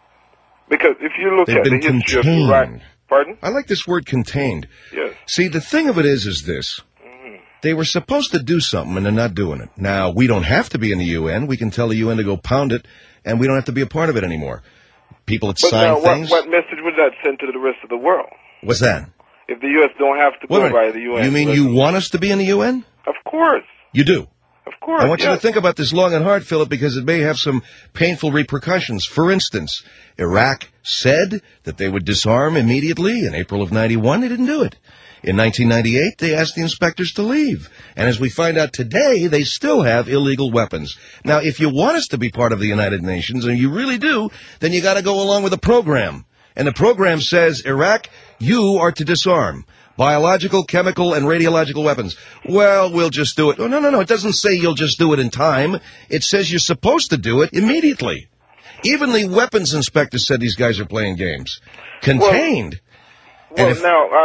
Because if you look at the history of Iraq... Pardon? I like this word contained. Yes. See, the thing of it is this. They were supposed to do something, and they're not doing it. Now, we don't have to be in the UN. We can tell the UN to go pound it, and we don't have to be a part of it anymore. People that sign things... What message would that send to the rest of the world? What's that? If the U.S. don't have to go by the UN... You mean you want us to be in the UN? Of course. You do? Of course, I want you to think about this long and hard, Philip, because it may have some painful repercussions. For instance, Iraq said that they would disarm immediately in April of 91. They didn't do it. In 1998, they asked the inspectors to leave. And as we find out today, they still have illegal weapons. Now, if you want us to be part of the United Nations, and you really do, then you got to go along with the program. And the program says, Iraq, you are to disarm biological, chemical, and radiological weapons. Well, we'll just do it. Oh, no. It doesn't say you'll just do it in time. It says you're supposed to do it immediately. Even the weapons inspector said these guys are playing games. Contained. And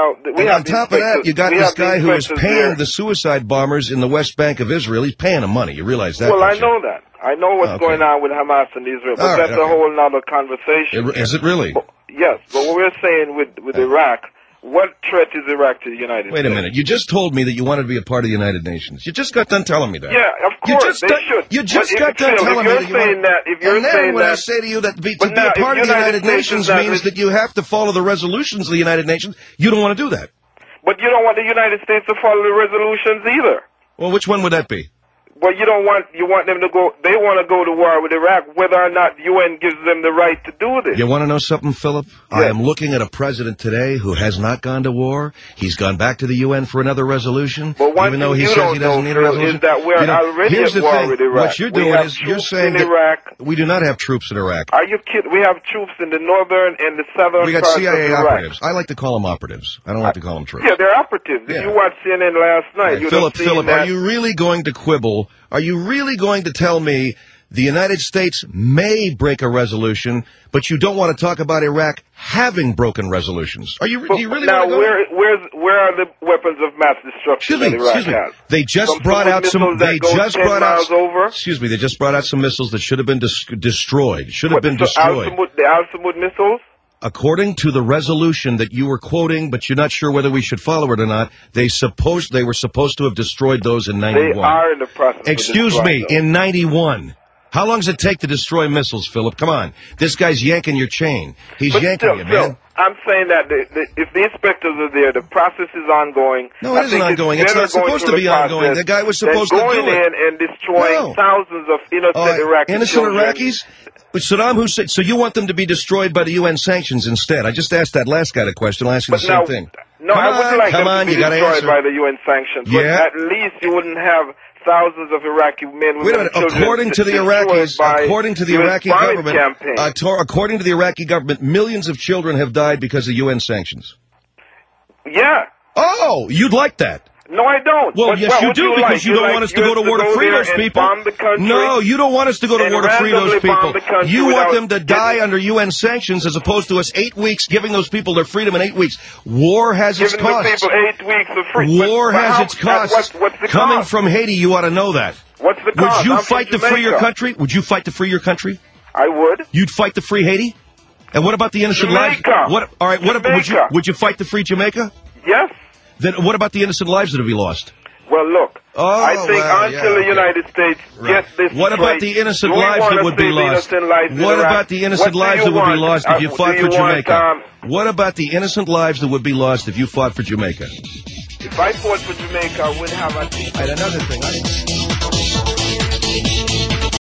on top of that, you got this guy who is paying the suicide bombers in the West Bank of Israel. He's paying them money. You realize that? Well, I know that. I know what's going on with Hamas and Israel, but that's a whole other conversation. Is it really? Yes, but what we're saying with Iraq, what threat is Iraq to the United States? Wait a minute. You just told me that you wanted to be a part of the United Nations. You just got done telling me that. Yeah, of course, they should. You just got done telling me that you want to... If you're saying that... I say to you that to be a part of the United Nations means that you have to follow the resolutions of the United Nations, you don't want to do that. But you don't want the United States to follow the resolutions either. Well, which one would that be? Well, you want them to go, they want to go to war with Iraq, whether or not the UN gives them the right to do this. You want to know something, Philip? Yes. I am looking at a president today who has not gone to war. He's gone back to the UN for another resolution, even though he says he doesn't need a resolution. Is that we're already here's at the war thing. with Iraq. What you're doing is you're saying that we do not have troops in Iraq. Are you kidding? We have troops in the northern and the southern We got parts CIA of Iraq. operatives. I like to call them operatives. I don't like to call them troops. Yeah, they're operatives. If you watched CNN last night, you'd have seen Philip, that. are you really going to quibble? Are you really going to tell me the United States may break a resolution, but you don't want to talk about Iraq having broken resolutions? Do you really want to go? Where are the weapons of mass destruction that Iraq has? They just brought out some. They just brought out. Excuse me. They just brought out some missiles that should have been destroyed. Should have been destroyed. The Al-Samud missiles. According to the resolution that you were quoting, but you're not sure whether we should follow it or not, they were supposed to have destroyed those in 91. They are in the process. Excuse me, in 91. How long does it take to destroy missiles, Philip? Come on. This guy's yanking your chain. He's But yanking still, you, man. I'm saying that if the inspectors are there, the process is ongoing. No, it isn't ongoing. It's not supposed to be ongoing. The guy was supposed to do it. Going in and destroying thousands of innocent Iraqi innocent children. Iraqis? Saddam Hussein. So you want them to be destroyed by the UN sanctions instead? I just asked that last guy the question. I'll ask you the same thing. No, I wouldn't like them to be destroyed answer. by the UN sanctions. But at least you wouldn't have thousands of Iraqi men, women, and children. According to the Iraqis, according to the Iraqi government, according to the Iraqi government, millions of children have died because of UN sanctions. Yeah. Oh, you'd like that? No, I don't. Well, yes, you do, because you don't want us to go to war to free those people. No, you don't want us to go to war to free those people. You want them to die under UN sanctions as opposed to us 8 weeks giving those people their freedom in 8 weeks. War has its costs. Giving the people 8 weeks of freedom. War has its costs. What's the Coming cost? from Haiti, you ought to know that. What's the cost? Would you fight to free your country? Would you fight to free your country? I would. You'd fight to free Haiti? And what about the innocent lives? All right, would you fight to free Jamaica? Yes. Then what about the innocent lives that would be lost? Well, look, I think until the United States gets this What about the innocent lives that would be lost? What about the innocent lives that would be lost if you fought for Jamaica? What about the innocent lives that would be lost if you fought for Jamaica? If I fought for Jamaica, I would have a... Another thing.